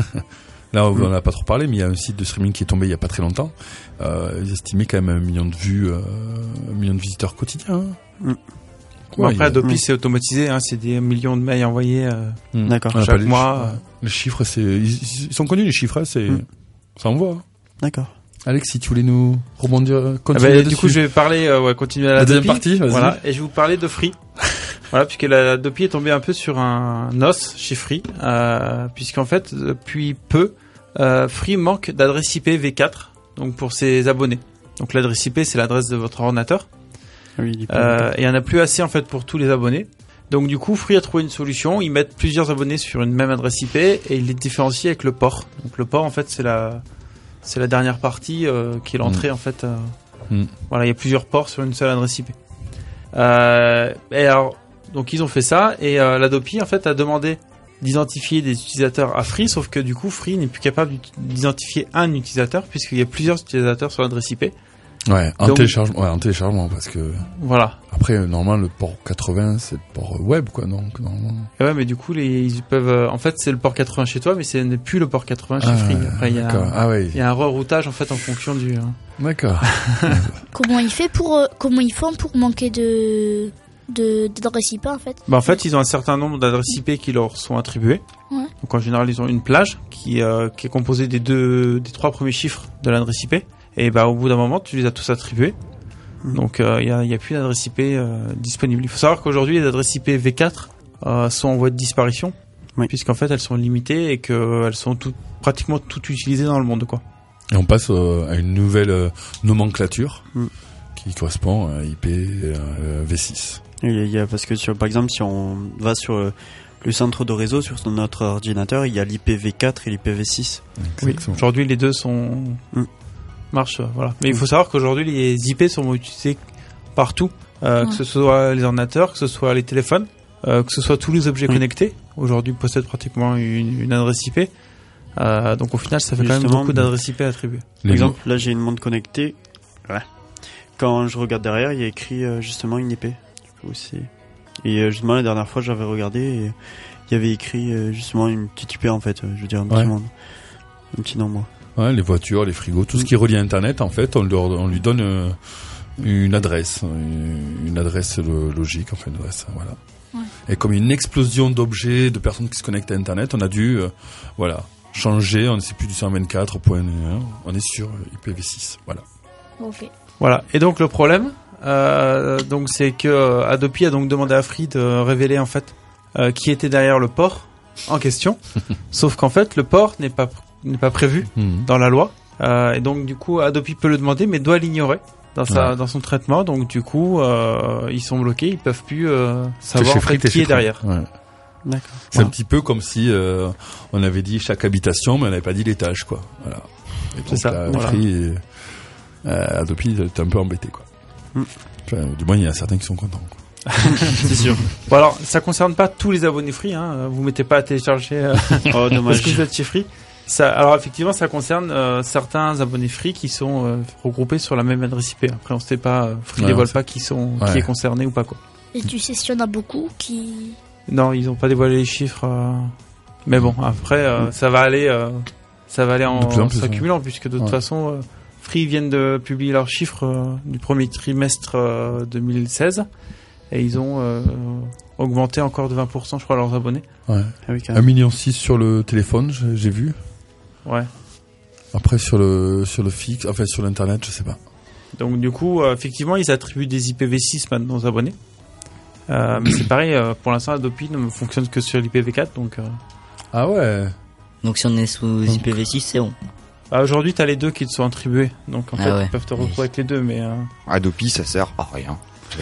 Là, on n'en a pas trop parlé, mais il y a un site de streaming qui est tombé il y a pas très longtemps. Euh, ils estimaient quand même un million de vues, euh, un million de visiteurs quotidiens. Hein. Mm. Bon, Ouais, après, il- Adopi, oui. c'est automatisé, hein, c'est des millions de mails envoyés, euh, Mm. D'accord. On a chaque pas les mois. chi- Les chiffres, c'est, ils, ils sont connus les chiffres, hein, c'est, Mm. ça envoie. Hein. D'accord. Alex, si tu voulais nous rebondir, Ah continuer bah, là-dessus. du coup, je vais parler, euh, ouais, continuer à la deuxième l'Adopi. partie, vas-y. Voilà, et je vais vous parler de Free. Voilà, puisque la Adopi est tombée un peu sur un os chez Free, euh, puisqu'en fait, depuis peu, euh, Free manque d'adresse I P V quatre, donc pour ses abonnés. Donc l'adresse I P, c'est l'adresse de votre ordinateur. Oui, il peut- Euh, et il y en a plus assez en fait pour tous les abonnés. Donc du coup, Free a trouvé une solution. Ils mettent plusieurs abonnés sur une même adresse I P et ils les différencient avec le port. Donc le port, en fait, c'est la c'est la dernière partie euh, qui est l'entrée en fait. euh, Mm. Voilà, il y a plusieurs ports sur une seule adresse I P. Euh, et alors, donc ils ont fait ça et euh, l'Adopi en fait a demandé d'identifier des utilisateurs à Free, sauf que du coup Free n'est plus capable d'identifier un utilisateur puisqu'il y a plusieurs utilisateurs sur l'adresse I P. Ouais, en Donc- téléchargement, ouais, en téléchargement, parce que Voilà. après, euh, normalement, le port quatre-vingts, c'est le port web, quoi, donc, normalement. Et ouais, mais du coup, les, ils peuvent. euh, en fait, c'est le port quatre-vingts chez toi, mais ce n'est plus le port quatre-vingts chez Ah, Free. Après, il y a, d'accord. Ah ouais. il y a un reroutage en fait en fonction du. hein. D'accord. Comment ils fait pour euh, comment ils font pour manquer de de d'adresse I P en fait? Bah, en fait, ils ont un certain nombre d'adresses I P qui leur sont attribuées. Ouais. Donc en général, ils ont une plage qui euh, qui est composée des deux, des trois premiers chiffres de l'adresse I P. Et bah, au bout d'un moment, tu les as tous attribués. Mhm. Donc il euh, y a, y a plus d'adresse I P euh, disponible. Il faut savoir qu'aujourd'hui, les adresses I P V quatre euh, sont en voie de disparition, Oui. puisqu'en fait, elles sont limitées et qu'elles sont toutes pratiquement toutes utilisées dans le monde, quoi. Et on passe euh, à une nouvelle euh, nomenclature Mm. qui correspond à I P euh, V six. Il y a, il y a- parce que sur, par exemple, si on va sur euh, le centre de réseau sur son- notre ordinateur, il y a l'I P V quatre et l'I P V six. Oui, Exactement. aujourd'hui les deux sont Mm. marchent, euh, voilà. Mais il faut savoir qu'aujourd'hui les I P sont utilisés partout, euh, Ouais. que ce soit les ordinateurs, que ce soit les téléphones, euh, que ce soit tous les objets Oui. connectés. Aujourd'hui possèdent pratiquement une, une adresse I P. Euh, donc au final, ça fait quand même Justement, beaucoup d'adresses I P attribuées. Par Les exemple, là j'ai une montre connectée. Ouais. Quand je regarde derrière, il y a écrit euh, justement une I P. Du coup, c'est... Et euh, justement la dernière fois, j'avais regardé et il y avait écrit euh, justement une petite I P en fait. euh, Je veux dire un petit Ouais. monde, un petit nombre. Ouais, les voitures, les frigos, tout ce qui est relié à Internet, en fait, on, leur, on lui donne euh, une adresse, une, une adresse lo- logique, enfin une adresse, voilà. Ouais. Et comme une explosion d'objets, de personnes qui se connectent à Internet, on a dû, euh, voilà, changer. On ne sait plus du cent vingt-quatre point un, on est sur I P v six, voilà. Ok. Voilà. Et donc le problème, euh, donc c'est que euh, Adopi a donc demandé à Free de révéler en fait euh, qui était derrière le port en question. Sauf qu'en fait, le port n'est pas n'est pas prévu Mhm. dans la loi. Euh, et donc du coup, Adopi peut le demander, mais doit l'ignorer dans sa Ouais. dans son traitement. Donc du coup, euh, ils sont bloqués, ils peuvent plus euh, savoir T'es en chez Free, fait t'es qui chez est Free. derrière. Ouais. D'accord. C'est Voilà. un petit peu comme si euh, on avait dit chaque habitation, mais on n'avait pas dit l'étage, quoi. Voilà. Et donc, C'est ça, là, voilà. Free et, euh, Adopi, t'es un peu embêté, quoi. Mm. Enfin, du moins, il y en a certains qui sont contents, quoi. C'est sûr. Bon alors, ça concerne pas tous les abonnés Free. Hein. Vous mettez pas à télécharger euh, Oh parce dommage. que vous êtes chez Free. Ça, alors effectivement, ça concerne euh, certains abonnés Free qui sont euh, regroupés sur la même adresse I P. Après, on sait pas, euh, Free Ouais, dévoile on pas qui sont, Ouais. qui est concerné ou pas quoi. Et tu sais s'il y en a beaucoup qui. Non, ils ont pas dévoilé les chiffres. euh, Mais bon, après, euh, ça va aller, euh, ça va aller en De plus en plus, s'accumulant puisque de toute Ouais. façon, euh, Free viennent de publier leurs chiffres euh, du premier trimestre euh, deux mille seize et ils ont euh, augmenté encore de vingt pour cent, je crois, leurs abonnés. Ouais. Ah oui, un million six sur le téléphone, j'ai, j'ai vu. Ouais. Après sur le sur le fixe, enfin sur l'internet, je sais pas. Donc du coup, euh, effectivement, ils attribuent des I P v six maintenant aux abonnés. Euh, mais c'est pareil, euh, pour l'instant, Adopi ne fonctionne que sur l'I P v quatre, donc. Euh... Ah ouais. Donc si on est sous I P v six, c'est bon. Bah, aujourd'hui, t'as les deux qui te sont attribués, donc en Ah fait, ouais. ils peuvent te retrouver avec les deux, mais. Euh... Adopi, ça sert à rien.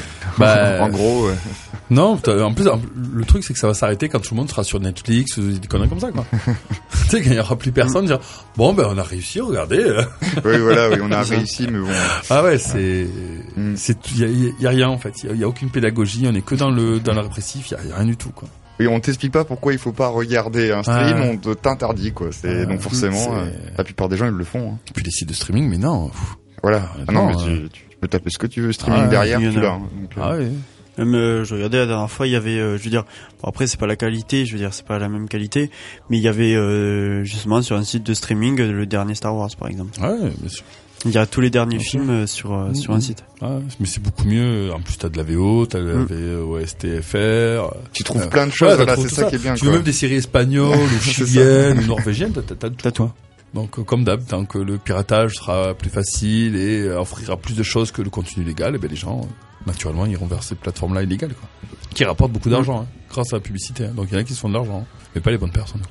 Bah, en gros, euh... non, en plus, le truc, c'est que ça va s'arrêter quand tout le monde sera sur Netflix, ou des conneries comme ça, quoi. Tu sais, quand il n'y aura plus personne, dire, bon, ben, on a réussi, regardez. oui, voilà, oui, on a réussi, mais bon. Ah ouais, c'est, Mm. c'est, il y a, y a rien, en fait. Il y a, y a aucune pédagogie, on est que dans le, dans le répressif, il y a, y a rien du tout, quoi. Oui, on t'explique pas pourquoi il faut pas regarder un stream, Ah. on te t'interdit, quoi. C'est, Ah, donc forcément, c'est- euh, la plupart des gens, ils le font, hein. Et puis les sites de streaming, mais non. Pff. Voilà. Ah non, mais non, tu, tu peux taper ce que tu veux, streaming Ah, derrière, il y en tu a. l'as. hein. Donc, euh, Ah ouais. Même euh, je regardais la dernière fois, il y avait, euh, je veux dire, bon, après c'est pas la qualité, je veux dire c'est pas la même qualité, mais il y avait euh, justement sur un site de streaming euh, le dernier Star Wars par exemple. Ouais, bien sûr. Il y a tous les derniers Ok. films euh, sur euh, Mhm. sur un site. Ah, mais c'est beaucoup mieux. En plus, t'as de la V O, t'as de la Mm. V O S T F R. tu trouves Euh, plein de choses, ouais, t'as voilà, trouvé c'est tout ça, qui est bien, Tu veux quoi. même des séries espagnoles, ou C'est ça. chiliennes, ou norvégiennes, t'as, t'as, t'as tout, T'as tout. quoi. Donc, euh, comme d'hab, tant que le piratage sera plus facile et euh, offrira plus de choses que le contenu légal, et ben les gens, euh, naturellement, iront vers ces plateformes-là illégales, quoi. Qui rapportent beaucoup d'argent, hein, grâce à la publicité. Hein. Donc, il y en a qui se font de l'argent, hein, mais pas les bonnes personnes.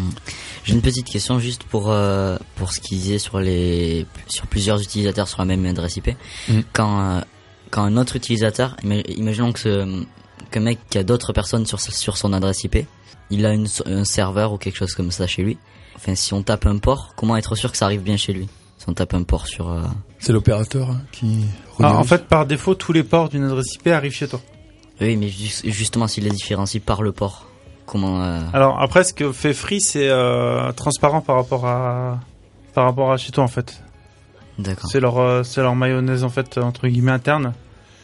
J'ai une petite question juste pour euh, pour ce qu'ils disaient sur les sur plusieurs utilisateurs sur la même adresse I P. Mhm. Quand euh, quand un autre utilisateur, ima- imaginons que ce qu'un mec qui a d'autres personnes sur sur son adresse I P, il a une, un serveur ou quelque chose comme ça chez lui. Enfin, si on tape un port, comment être sûr que ça arrive bien chez lui? Si on tape un port sur euh... C'est l'opérateur hein, qui... Ah, en fait, par défaut, tous les ports d'une adresse I P arrivent chez toi. Oui, mais ju- justement, s'il les différencie par le port, comment euh... Alors après, ce que fait Free, c'est euh, transparent par rapport à par rapport à chez toi en fait. D'accord. C'est leur euh, c'est leur mayonnaise en fait entre guillemets interne,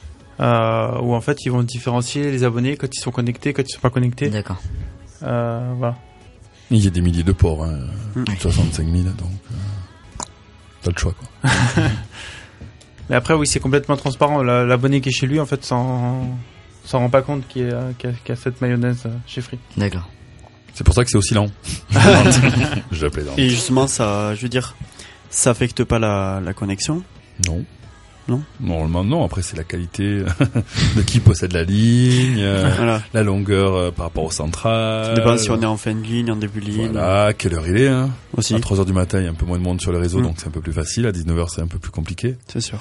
euh, où en fait ils vont différencier les abonnés quand ils sont connectés, quand ils sont pas connectés. D'accord. Euh, voilà. Il y a des milliers de ports, hein, Mm. soixante-cinq mille, donc euh, t'as le choix, quoi. Mais après, oui, c'est complètement transparent. La- L'abonné qui est chez lui, en fait, s'en s'en rend pas compte qu'il y a, qu'il y a- qu'il y a cette mayonnaise euh, chez Free. D'accord. C'est pour ça que c'est aussi lent. Je plaisante. Et justement ça, je veux dire, ça affecte pas la la connexion. Non. Non. Normalement, non. Après, c'est la qualité de qui possède la ligne, euh, Voilà. la longueur euh, par rapport au central. Ça dépend si on est en fin de ligne, en début de ligne. Voilà, quelle heure il est. Hein. Aussi, À trois heures du matin, il y a un peu moins de monde sur les réseaux, Mm. donc c'est un peu plus facile. À dix-neuf heures, c'est un peu plus compliqué. c'est sûr.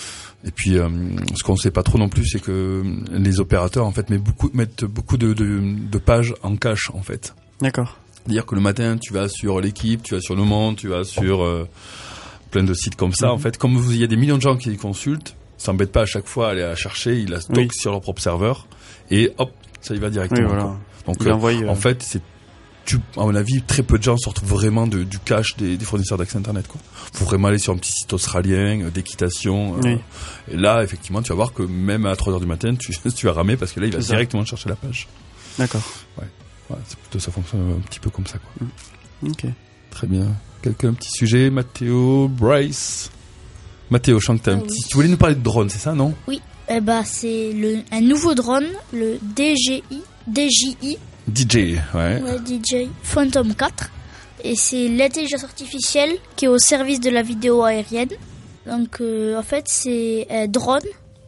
Et puis, euh, ce qu'on sait pas trop non plus, c'est que les opérateurs, en fait, mettent beaucoup, mettent beaucoup de, de, de pages en cache, en fait. D'accord. C'est-à-dire que le matin, tu vas sur l'équipe, tu vas sur Le Monde, tu vas sur euh, plein de sites comme ça. Mhm. En fait, comme vous- il y a des millions de gens qui les consultent, s'embêtent pas à chaque fois à aller la chercher, ils la stockent Oui. sur leur propre serveur et hop, ça y va Oui, directement. voilà. quoi. Donc, Il euh, envoie. euh, en fait, c'est tu, à mon avis, très peu de gens sortent vraiment de, du cache des, des fournisseurs d'accès Internet. Quoi. Faut vraiment aller sur un petit site australien euh, d'équitation. euh, Oui. Et là, effectivement, tu vas voir que même à trois heures du matin, tu, tu vas ramer parce que là, il va C'est ça. directement chercher la page. D'accord. Ouais, c'est plutôt ça fonctionne un petit peu comme ça. Quoi. Ok. Très bien. Quelqu'un un petit sujet, Mathéo, Bryce. Mathéo, je sens que t'as un Ah oui. petit. Tu voulais nous parler de drone, c'est ça, non? Eh bah, c'est le, un nouveau drone, le D J I, D J I, D J, ouais. ouais, D J Phantom quatre. Et c'est l'intelligence artificielle qui est au service de la vidéo aérienne. Donc, euh, en fait, c'est un drone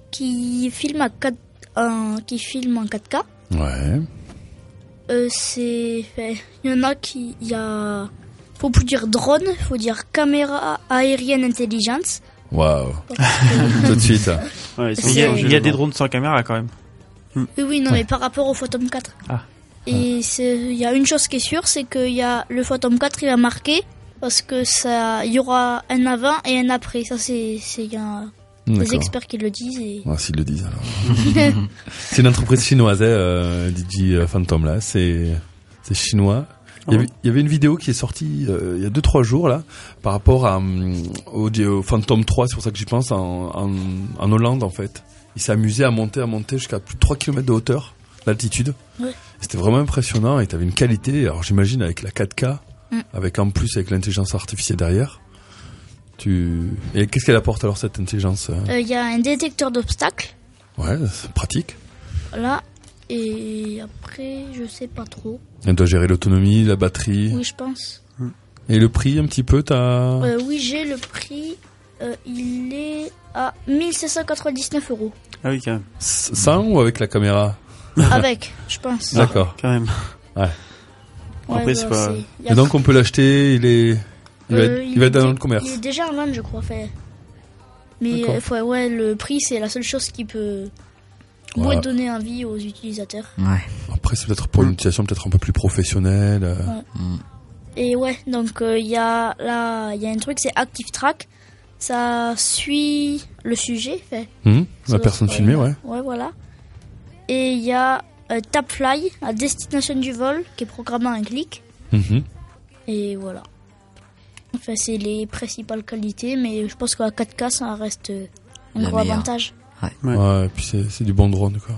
qui filme, à quatre, un- qui filme en quatre K. Ouais. Euh, c'est, enfin, il y en a qui, il y a, faut plus dire drone, faut dire caméra aérienne intelligence. Waouh. Parce que- Tout de suite. Ouais, ils sont Il y a, changés, il y a le des nom. drones sans caméra quand même. oui, oui, non, mais par rapport au Phantom quatre. Ah. Et c'est, il y a une chose qui est sûre, c'est qu'il y a le Phantom quatre, il va marquer parce que ça, il y aura un avant et un après. Ça, c'est, c'est, il y a des D'accord. experts qui le disent et. Ah, s'ils le disent alors. C'est une entreprise chinoise, hein, euh, D J Phantom là. C'est, c'est chinois. Il y, avait, il y avait une vidéo qui est sortie euh, il y a deux trois jours là par rapport à, hum, au, au Phantom trois, c'est pour ça que j'y pense, en, en, en Hollande en fait. Il s'est amusé à monter, à monter jusqu'à plus de trois kilomètres de hauteur, d'altitude. Ouais. C'était vraiment impressionnant et t'avais une qualité, alors j'imagine avec la quatre K, Mm. avec en plus avec l'intelligence artificielle derrière. Tu... Et qu'est-ce qu'elle apporte alors cette intelligence euh Euh, Il y a un détecteur d'obstacles. Ouais, c'est pratique. Voilà. Et après, je sais pas trop. Elle doit gérer l'autonomie, la batterie. Oui, je pense. Et le prix, un petit peu, t'as... Euh, oui, j'ai le prix. Euh, il est à mille cinq cent quatre-vingt-dix-neuf euros. Ah oui, quand même. Sans ou avec la caméra? Avec, je pense. D'accord. Quand même. Ouais. Ouais, Après, c'est pas- c'est- il y a- Et donc, on peut l'acheter, il est... Il va Euh, être, il va être dans est- le commerce. Il est déjà en vente, je crois. Fait. Mais D'accord. euh, faut- ouais, le prix, c'est la seule chose qui peut Ouais. ouais, donner envie aux utilisateurs. Ouais. Après, c'est peut-être pour une utilisation peut-être un peu plus professionnelle. euh. Mm. Et ouais, donc euh, il y a là, il y a un truc, c'est Active Track. Ça suit le sujet, fait. Hum, Ça la doit- personne filmée, ouais. Ouais, voilà. Et il y a euh, Tapfly, à destination du vol, qui est programmé en un clic. Mhm. Et voilà. Enfin, c'est les principales qualités, mais je pense qu'à quatre K, ça reste euh, un La gros meilleure. avantage. Ouais. Ouais, et puis c'est, c'est du bon drone, quoi.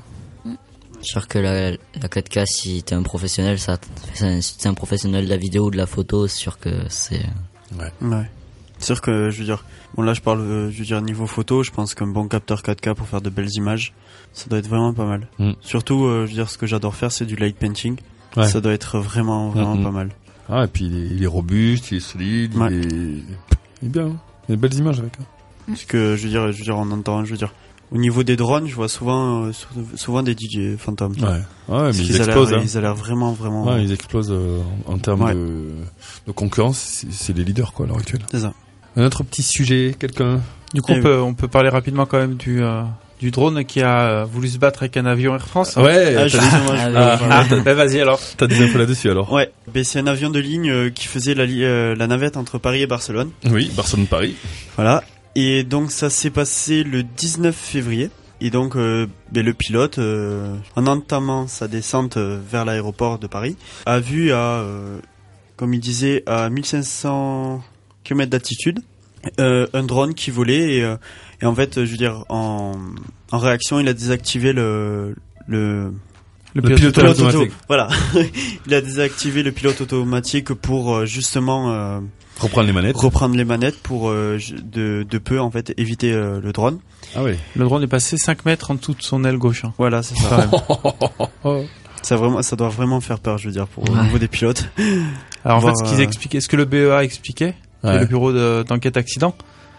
Sûr que la, la quatre K, si t'es un professionnel, ça, c'est- si t'es un professionnel de la vidéo ou de la photo, c'est sûr que c'est... Ouais. C'est sûr que, je veux dire, bon là je parle, euh, je veux dire niveau photo, je pense qu'un bon capteur quatre K pour faire de belles images, ça doit être vraiment pas mal. Mm. Surtout, euh, je veux dire, ce que j'adore faire, c'est du light painting. Ouais. Ça doit être vraiment, vraiment Mm-mm. pas mal. Ah, et puis il est, il est robuste, il est solide, Ouais. il, est... il est bien. Hein. Il y a des belles images avec. Hein. Parce que, je veux dire, je veux dire, on entend, je veux dire, au niveau des drones, je vois souvent, euh, sou- souvent des D J Phantom. Ouais, ouais, Parce mais ils qu'ils a l'air- explosent. Hein. Ils ont l'air vraiment, vraiment. Ouais, ils explosent euh, en, en termes Ouais. de, de concurrence. C'est, c'est les leaders, quoi, à l'heure actuelle. C'est ça. Un autre petit sujet, quelqu'un? Du coup, Eh on peut, on peut parler rapidement quand même du, euh, du drone qui a euh, voulu se battre avec un avion Air France. Ouais, Ah, t'as, justement, je Ah, voulais oui. en parler. Ah, bah, vas-y alors. t'as des infos là-dessus, alors? Ouais, ben, c'est un avion de ligne euh, qui faisait la, li- euh, la navette entre Paris et Barcelone. Oui, Barcelone-Paris. Voilà. Et donc ça s'est passé le dix-neuf février. Et donc euh, ben, le pilote, euh, en entamant sa descente euh, vers l'aéroport de Paris, a vu à, euh, comme il disait, à mille cinq cents kilomètres d'altitude, euh, un drone qui volait. Et, euh, et en fait, je veux dire, en, en réaction, il a désactivé le... le Le, pilote pilotage pilote auto. automatique. Voilà. Il a désactivé le pilote automatique pour euh, justement euh, Reprendre les manettes. reprendre les manettes pour euh, ju- de, de peu en fait éviter euh, le drone. Ah oui. Le drone est passé cinq mètres en dessous de son aile gauche. Hein. Voilà, c'est ça. Quand même. Ça vraiment, ça doit vraiment faire peur, je veux dire, pour au Ouais. niveau des pilotes. Alors en Voir, fait, ce qu'ils euh, expliquaient, ce que le B E A expliquait, qui est Ouais. le bureau de- d'enquête accident,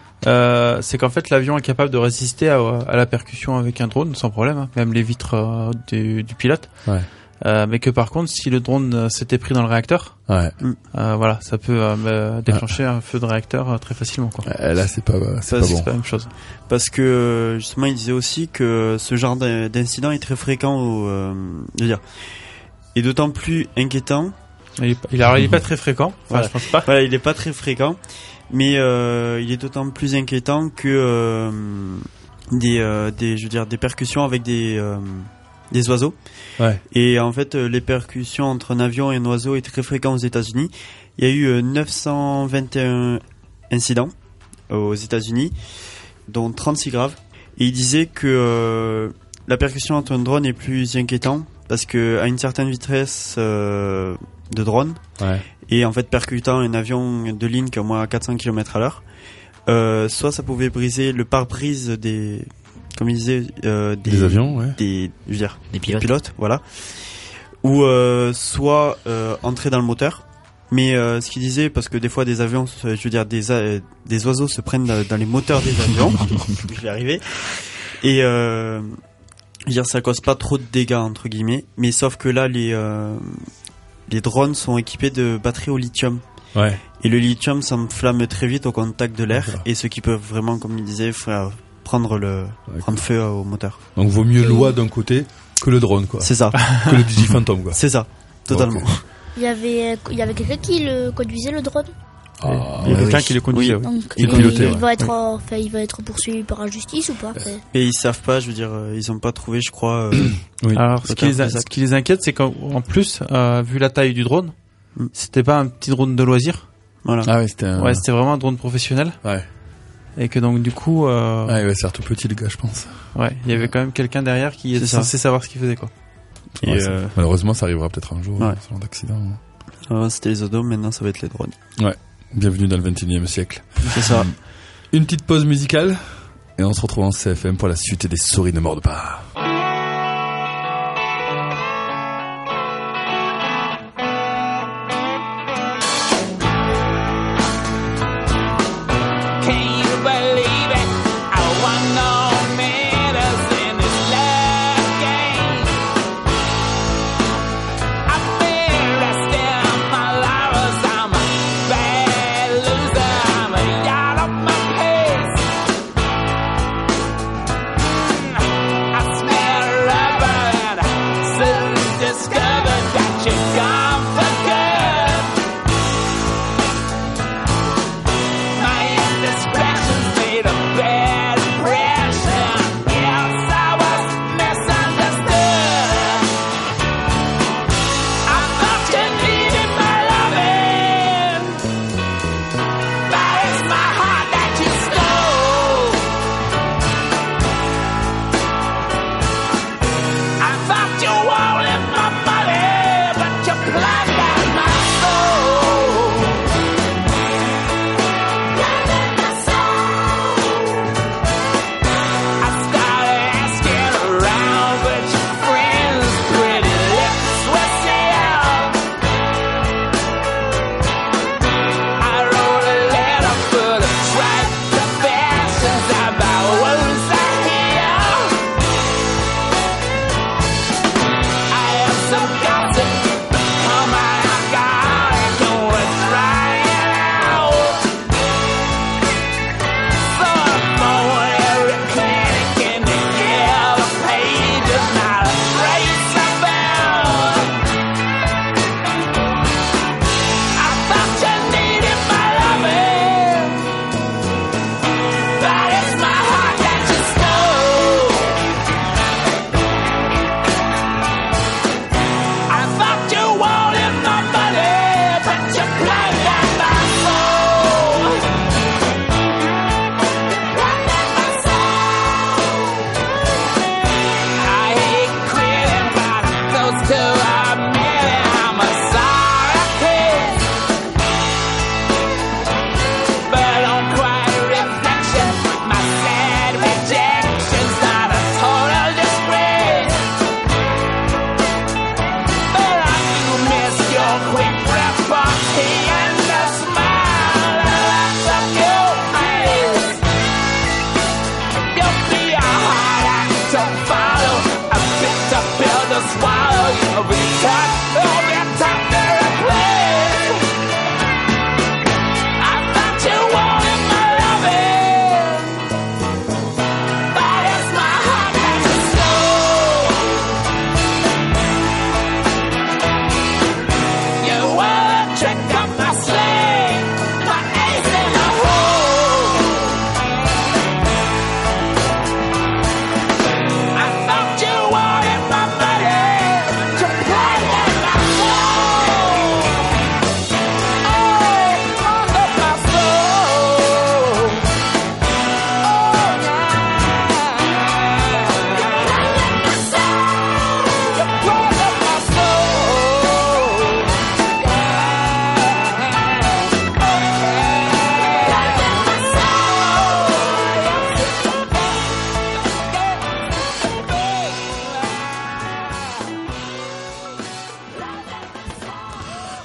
euh, c'est qu'en fait l'avion est capable de résister à, à la percussion avec un drone sans problème, hein, même les vitres euh, du, du pilote. Ouais. Euh, mais que par contre, si le drone euh, s'était pris dans le réacteur, Ouais. euh, voilà, ça peut euh, euh, déclencher un feu de réacteur euh, très facilement. Quoi. Euh, Là, c'est pas, c'est Ça, pas c'est bon. C'est pas la même chose. Parce que euh, justement, il disait aussi que ce genre d'in- d'incident est très fréquent. Au, euh, je veux dire, et d'autant plus inquiétant. Il est, pas- il, alors, il est pas très fréquent. Enfin, Voilà. je pense pas. Voilà, il est pas très fréquent, mais euh, il est d'autant plus inquiétant que euh, des, euh, des, je veux dire, des percussions avec des euh, des oiseaux. Ouais. Et en fait, euh, les percussions entre un avion et un oiseau est très fréquent aux États-Unis. Il y a eu euh, neuf cent vingt et un incidents aux États-Unis, dont trente-six graves. Et il disait que euh, la percussion entre un drone est plus inquiétant parce que à une certaine vitesse euh, de drone, Ouais. et en fait percutant un avion de ligne qui est au moins à quatre cents kilomètres à l'heure, euh, soit ça pouvait briser le pare-brise des, comme il disait, euh, des, Des avions, ouais. des, je veux dire, Les des pilotes. pilotes, voilà, ou euh, soit euh, entrer dans le moteur. Mais euh, ce qu'il disait, parce que des fois des avions, je veux dire des a- des oiseaux se prennent dans dans les moteurs des avions, je vais y arriver, et euh, je veux dire ça cause pas trop de dégâts entre guillemets, mais sauf que là les euh, les drones sont équipés de batteries au lithium. Ouais. Et le lithium s'enflamme très vite au contact de l'air, D'accord. et ce qui peut vraiment, comme il disait, faire prendre le Ouais, prendre feu au moteur. Donc, vaut mieux l'oie d'un côté que le drone, quoi. C'est ça, Que le D J Phantom, quoi. c'est ça, totalement. Ok. Il y avait, euh, il y avait quelqu'un qui le conduisait le drone. Ah, Il y a ouais, quelqu'un oui. qui le conduisait. Oui. oui. Donc, Il il, pilotait, il ouais. va être, euh, enfin, il va être poursuivi par la justice ou pas fait. Et ils savent pas, je veux dire, euh, ils ont pas trouvé, je crois. euh, Oui. Alors, ce qui, les, Exact. ce qui les inquiète, c'est qu'en en plus, euh, vu la taille du drone, Mm. c'était pas un petit drone de loisir. voilà. Ah ouais, c'était un... Ouais, c'était vraiment un drone professionnel. Ouais. Et que donc, du coup, euh, Ah, il va se faire tout petit, le gars, je pense. ouais, il y avait quand même quelqu'un derrière qui C'est était ça. censé savoir ce qu'il faisait, quoi. Et Ouais, ça- euh, Malheureusement, ça arrivera peut-être un jour, Ouais. ce genre d'accident. avant, c'était les odos, maintenant ça va être les drones. Bienvenue dans le vingt et unième siècle. C'est ça. Une petite pause musicale, et on se retrouve en C F M pour la suite des souris ne mordent pas.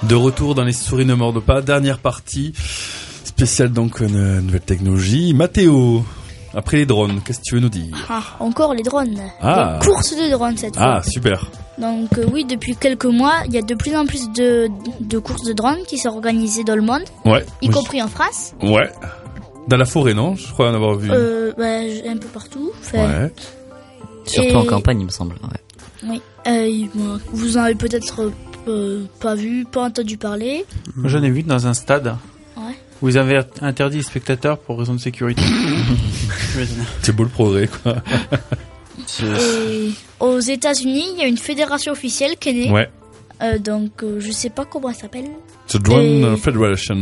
De retour dans les souris ne mordent pas. Dernière partie spéciale donc une nouvelle technologie. Mathéo, après les drones, qu'est-ce que tu veux nous dire? Ah, encore les drones. Ah. Les courses de drones cette fois. Ah, super. Donc euh, oui, depuis quelques mois, il y a de plus en plus de, de courses de drones qui sont organisées dans le monde, Ouais. y Oui. compris en France. Ouais. Dans la forêt, non? Je crois en avoir vu. Euh, bah, un peu partout. Enfin, Ouais. Surtout Et- en campagne, il me semble. Ouais. Oui. Euh, bon, vous en avez peut-être euh, pas vu, pas entendu parler. Moi, j'en ai vu dans un stade. Ouais. Où ils avaient interdit les spectateurs pour raison de sécurité. C'est beau le progrès, quoi. Et aux États-Unis, il y a une fédération officielle qui est née. Ouais. Euh, donc, euh, je sais pas comment elle s'appelle. The Drone Et- Federation.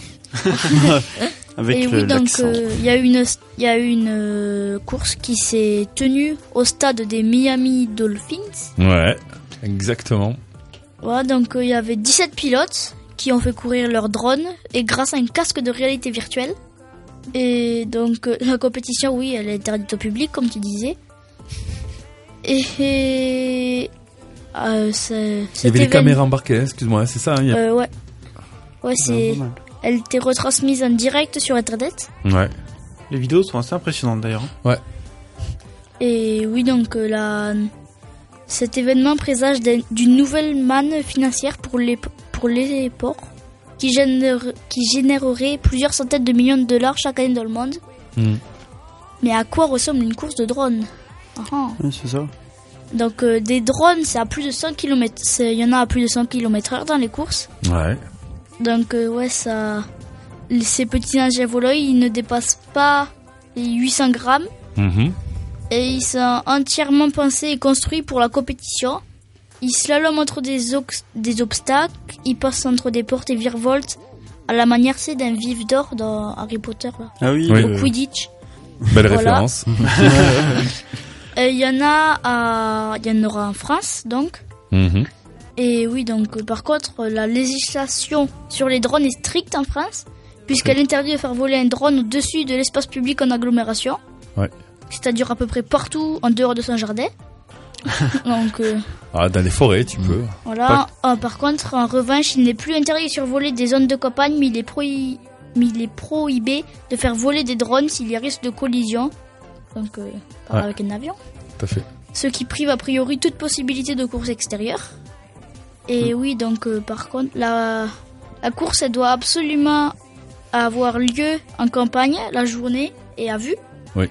Avec Et le- oui, donc l'accent. euh, il y a une il y a une euh, course qui s'est tenue au stade des Miami Dolphins. Ouais. Exactement. Voilà, donc euh, il y avait dix-sept pilotes qui ont fait courir leur drone et grâce à un casque de réalité virtuelle. Et donc euh, la compétition, oui, elle est interdite au public comme tu disais. Et, et euh, c'est- Il y cet avait les évén- caméras embarquées, excuse-moi, c'est ça, hein, il y a- Euh, ouais. Ouais, c'est Pas mal. elle était retransmise en direct sur internet. Ouais. Les vidéos sont assez impressionnantes d'ailleurs. Et oui, donc euh, la... cet événement présage d'un- d'une nouvelle manne financière pour les, pour les ports qui, génère... qui générerait plusieurs centaines de millions de dollars chaque année dans le monde. Mm. Mais à quoi ressemble une course de drone? Ah, ah. Ouais, c'est ça. Donc euh, des drones, c'est à plus de cent kilomètres. Il y en a à plus de cent kilomètres heure dans les courses. Ouais. Donc euh, ouais, ça... Ces petits engins volants, ils ne dépassent pas les huit cents grammes. Mhm. Et ils sont entièrement pensés et construits pour la compétition. Ils slalament entre des, ox- des obstacles, ils passent entre des portes et virevoltent à la manière c'est d'un vif d'or dans Harry Potter, là. Ah oui, Oui. Au le- Quidditch. Belle Voilà. référence. Et Il y en a à... il y en aura en France, donc. Mhm. Et oui, donc euh, par contre, la législation sur les drones est stricte en France, puisqu'elle interdit de faire voler un drone au-dessus de l'espace public en agglomération. Ouais. C'est-à-dire à peu près partout en dehors de son jardin. Donc euh, Ah, dans les forêts, tu peux. voilà. Ah, par contre, en revanche, il n'est plus interdit de survoler des zones de campagne, mais il est, prohi- mais il est prohibé de faire voler des drones s'il y a risque de collision. Donc, euh, par- Ouais. avec un avion. Tout à fait. Ce qui prive a priori toute possibilité de course extérieure. Et oui, donc euh, par contre, la, la course, elle doit absolument avoir lieu en campagne, la journée et à vue. Oui.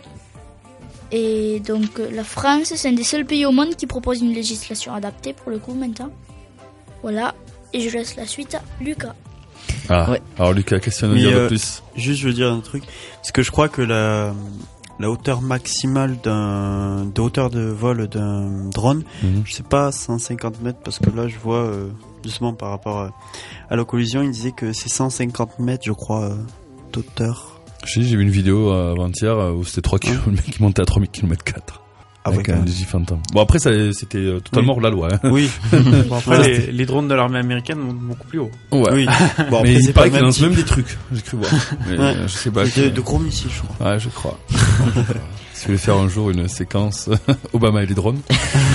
Et donc euh, la France, c'est un des seuls pays au monde qui propose une législation adaptée pour le coup maintenant. Voilà. Et je laisse la suite à Lucas. Ah. Ouais. Alors Lucas, qu'est-ce que tu vas nous Mais, dire de euh, plus? Juste, je veux dire un truc. Parce que je crois que la, la hauteur maximale d'un, de hauteur de vol d'un drone, Mhm. je sais pas, cent cinquante mètres, parce que là, je vois, euh, justement, par rapport à, à la collision, il disait que c'est cent cinquante mètres, je crois, euh, d'auteur. Je sais, j'ai vu une vidéo euh, avant-hier euh, où c'était trois kilomètres, le mec qui montait à trois mille kilomètres quatre. Ah Avec ouais, un quand Digi Phantom. Bon, après, ça, c'était euh, totalement hors de la loi. Hein. Oui. Bon, après, Ouais, les, les drones de l'armée américaine montent beaucoup plus haut. Ouais. Oui. Bon, après, Mais il c'est paraît pas qu'il le lance même même type. des trucs, j'ai cru voir. Mais Ouais. euh, je sais pas. De, que- de gros missiles, je crois. Ouais, je crois. Si vous voulez faire un jour une séquence Obama et les drones.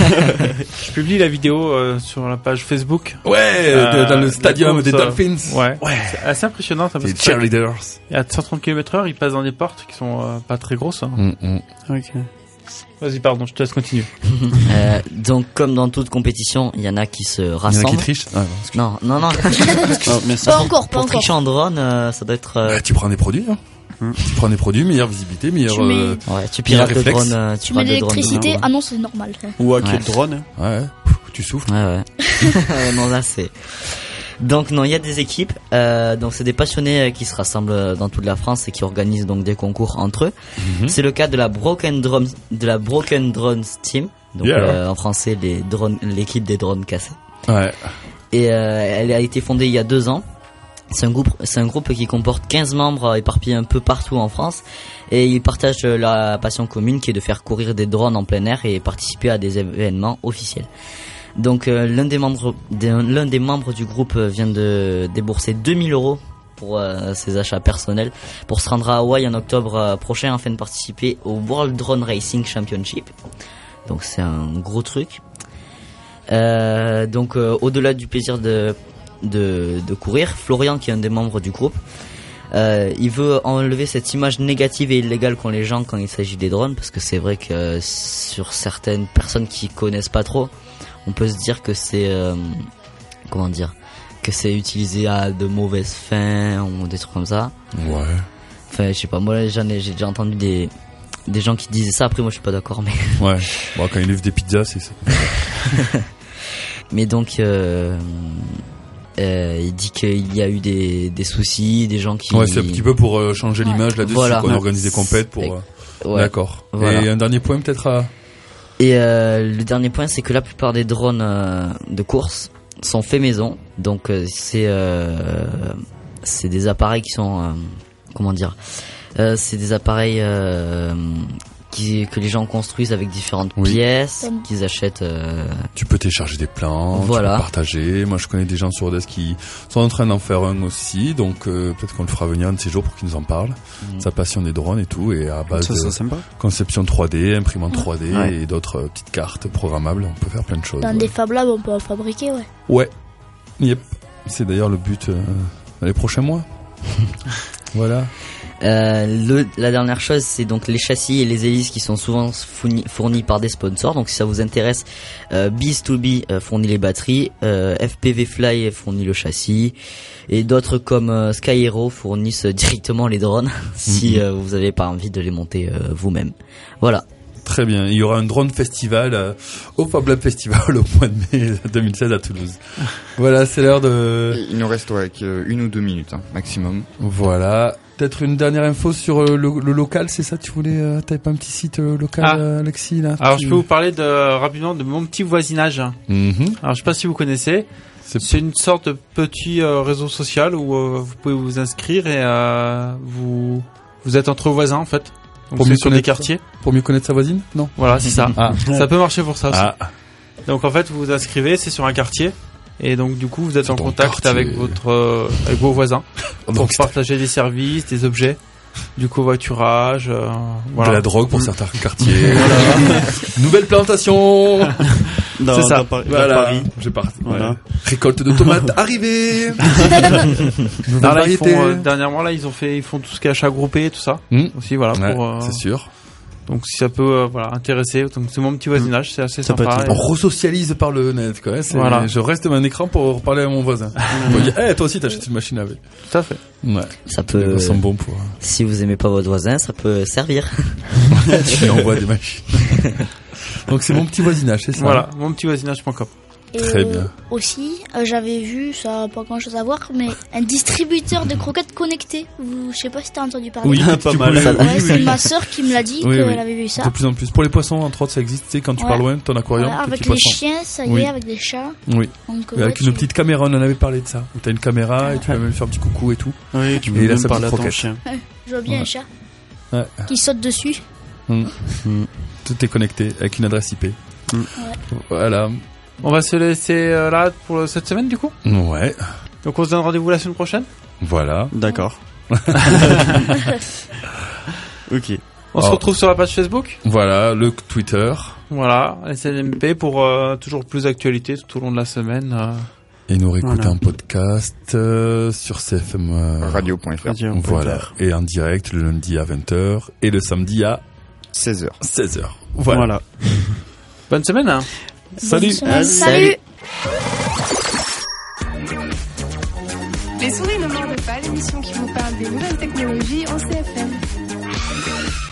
Je publie la vidéo euh, sur la page Facebook. Ouais, Euh, dans le la stadium course, des euh, Dolphins. Ouais. Ouais. C'est assez impressionnant ça, parce Les que ça- cheerleaders. à cent trente kilomètres heure, ils passent dans des portes qui sont euh, pas très grosses. Hein. Mm, mm. Ok. Vas-y, pardon, je te laisse continuer. Euh, donc, comme dans toute compétition, il y en a qui se Il y en a qui rassemblent. trichent. Ah, non, Non, non, non. Ah, mais ça, Pas encore, pas Pour encore. tricher en drone, euh, ça doit être. euh, bah, tu prends des produits. Hein. Mm. Tu prends des produits, meilleure visibilité, meilleure. Tu mets- euh, Ouais, tu pirates le réflexe. drone. euh, tu Tu mets pirates de le drone l'électricité, dedans, ah non, c'est normal. ou à quel Ouais. drone? Ouais. Tu souffles. ouais. Ouais, ouais. Non, là, c'est. Donc, non, il y a des équipes. Euh, donc, c'est des passionnés euh, qui se rassemblent euh, dans toute la France et qui organisent donc des concours entre eux. Mhm. C'est le cas de la Broken Drums, de la Broken Drones Team. Donc, Yeah. euh, en français, les drones, l'équipe des drones cassés. Ouais. Et euh, elle a été fondée il y a deux ans. C'est un groupe, c'est un groupe qui comporte quinze membres éparpillés un peu partout en France. Et ils partagent la passion commune qui est de faire courir des drones en plein air et participer à des événements officiels. Donc euh, l'un des membres, d'un- l'un des membres du groupe vient de débourser deux mille euros pour euh, ses achats personnels pour se rendre à Hawaï en octobre euh, prochain afin de participer au World Drone Racing Championship. Donc c'est un gros truc. Euh, donc euh, au-delà du plaisir de de, de courir. Florian, qui est un des membres du groupe, euh, il veut enlever cette image négative et illégale qu'ont les gens quand il s'agit des drones, parce que c'est vrai que euh, sur certaines personnes qui connaissent pas trop, on peut se dire que c'est euh, comment dire, que c'est utilisé à de mauvaises fins ou des trucs comme ça. Ouais. Enfin, je sais pas, moi j'en ai, j'ai déjà entendu des des gens qui disaient ça. Après, moi je suis pas d'accord, mais Ouais. Bon, quand ils livrent des pizzas, c'est ça. mais donc euh, euh, il dit qu'il y a eu des des soucis, des gens qui Ouais, c'est un petit peu pour euh, changer Ouais. l'image là-dessus, Voilà. qu'on organise des compètes pour. euh, Ouais. D'accord. Voilà. Et un dernier point peut-être à. Et euh, le dernier point, c'est que la plupart des drones euh, de course sont faits maison. Donc euh, c'est euh, c'est des appareils qui sont euh, comment dire, euh, c'est des appareils euh, qui que les gens construisent avec différentes Oui. pièces, Comme- qu'ils achètent. Euh, Tu peux télécharger des plans, Voilà. tu peux partager. Moi, je connais des gens sur Odess qui sont en train d'en faire un aussi, donc euh, peut-être qu'on le fera venir un de ces jours pour qu'ils nous en parlent. Mm. Sa passion des drones et tout, et à base Ça, de c'est sympa. conception trois D, imprimante trois D Ouais. et d'autres euh, petites cartes programmables, on peut faire plein de choses. Dans ouais. des Fab Labs, on peut en fabriquer, ouais. Ouais. Yep. C'est d'ailleurs le but euh, dans les prochains mois. Voilà. Euh, le, la dernière chose, c'est donc les châssis et les hélices qui sont souvent fournis, fournis par des sponsors. Donc si ça vous intéresse, euh, Biz to Be euh, fournit les batteries, euh, F P V Fly fournit le châssis, et d'autres comme euh, Sky Hero fournissent directement les drones si Mhm. euh, vous n'avez pas envie de les monter euh, vous-même. Voilà. Très bien. Il y aura un drone festival euh, au Fab Lab Festival au mois de mai deux mille seize à Toulouse. Voilà, c'est l'heure de... Il nous reste ouais, que une ou deux minutes hein, maximum. Voilà. Peut-être une dernière info sur euh, le, le local, c'est ça? Tu voulais, euh, t'avais pas un petit site euh, local, Ah. euh, Alexis, là? Alors Tu- je peux vous parler de rapidement de mon petit voisinage. Mhm. Alors je sais pas si vous connaissez. C'est- C'est une sorte de petit euh, réseau social où euh, vous pouvez vous inscrire et euh, vous vous êtes entre voisins en fait. Donc Pour c'est mieux sur des connaître- quartiers. Pour mieux connaître sa voisine? Non? Voilà, c'est ça. Ah. Ça peut marcher pour ça aussi. Ah. Donc en fait, vous vous inscrivez, c'est sur un quartier. Et donc du coup, vous êtes C'est en ton contact quartier. avec votre euh, avec vos voisins pour Donc, c'est partager des services, des objets, du covoiturage, euh, de voilà. la drogue pour certains quartiers. Nouvelle plantation! Dans, C'est ça. dans Par- dans Voilà. Paris. J'ai pas... Voilà. ouais. Récolte de tomates arrivée! Nouvelle Non, là, ils font, variété. euh, dernièrement là, ils ont fait, ils font tout ce qui est achat groupé, tout ça Hmm. aussi, voilà. Ouais, pour, euh, c'est sûr. donc si ça peut, euh, voilà, intéresser. Donc c'est mon petit voisinage, c'est assez Ça peut sympa. être Et- On resocialise par le net, quoi. C'est- Voilà. Je reste à mon écran pour parler à mon voisin. Pour dire, eh, toi aussi t'achètes une machine avec. Tout à fait. Ouais. Ça Les peut, gars sont bons pour... si vous aimez pas votre voisin, ça peut servir. Tu lui envoies des machines. Donc c'est mon petit voisinage, c'est ça? Voilà, mon petit voisinage point com. Et Très euh, bien. aussi, euh, j'avais vu, ça n'a pas grand chose à voir, mais un distributeur de croquettes connectées. Vous, je sais pas si t'as entendu parler. Oui, Pas tu mal. peux- Ça- Ouais, oui, c'est oui. ma sœur qui me l'a dit Oui, qu'elle oui. avait vu ça. De plus en plus. Pour les poissons, entre autres, ça existe. Tu sais, quand tu Ouais. pars loin de ton aquarium, Ouais, petit avec les poisson. chiens, ça y Oui. est, avec des chats. Oui. Donc, Et ouais, avec tu- une petite caméra, on en avait parlé de ça. Où t'as une caméra et tu peux même faire un petit coucou et tout. Oui, tu Et peux il a même sa parler à petite ton croquette. chien. Je vois bien Ouais. un chat Ouais. qui saute dessus. Mm. Mm. Tout est connecté avec une adresse I P. Mm. Voilà. On va se laisser euh, là pour cette semaine du coup. Ouais. Donc on se donne rendez-vous la semaine prochaine. Voilà. D'accord. Ok. On se Oh. retrouve sur la page Facebook. Voilà, le Twitter. Voilà, S L M P pour euh, toujours plus d'actualités tout au long de la semaine. euh. Et nous réécouter Voilà. en podcast euh, sur C F M euh, radio point F R. Radio. Voilà. Et en direct le lundi à vingt heures et le samedi à seize heures. seize heures. Voilà. Voilà. Bonne semaine. Hein. Salut. Bonne semaine. Salut. Les souris ne mordent pas, l'émission qui vous parle des nouvelles technologies en C F M.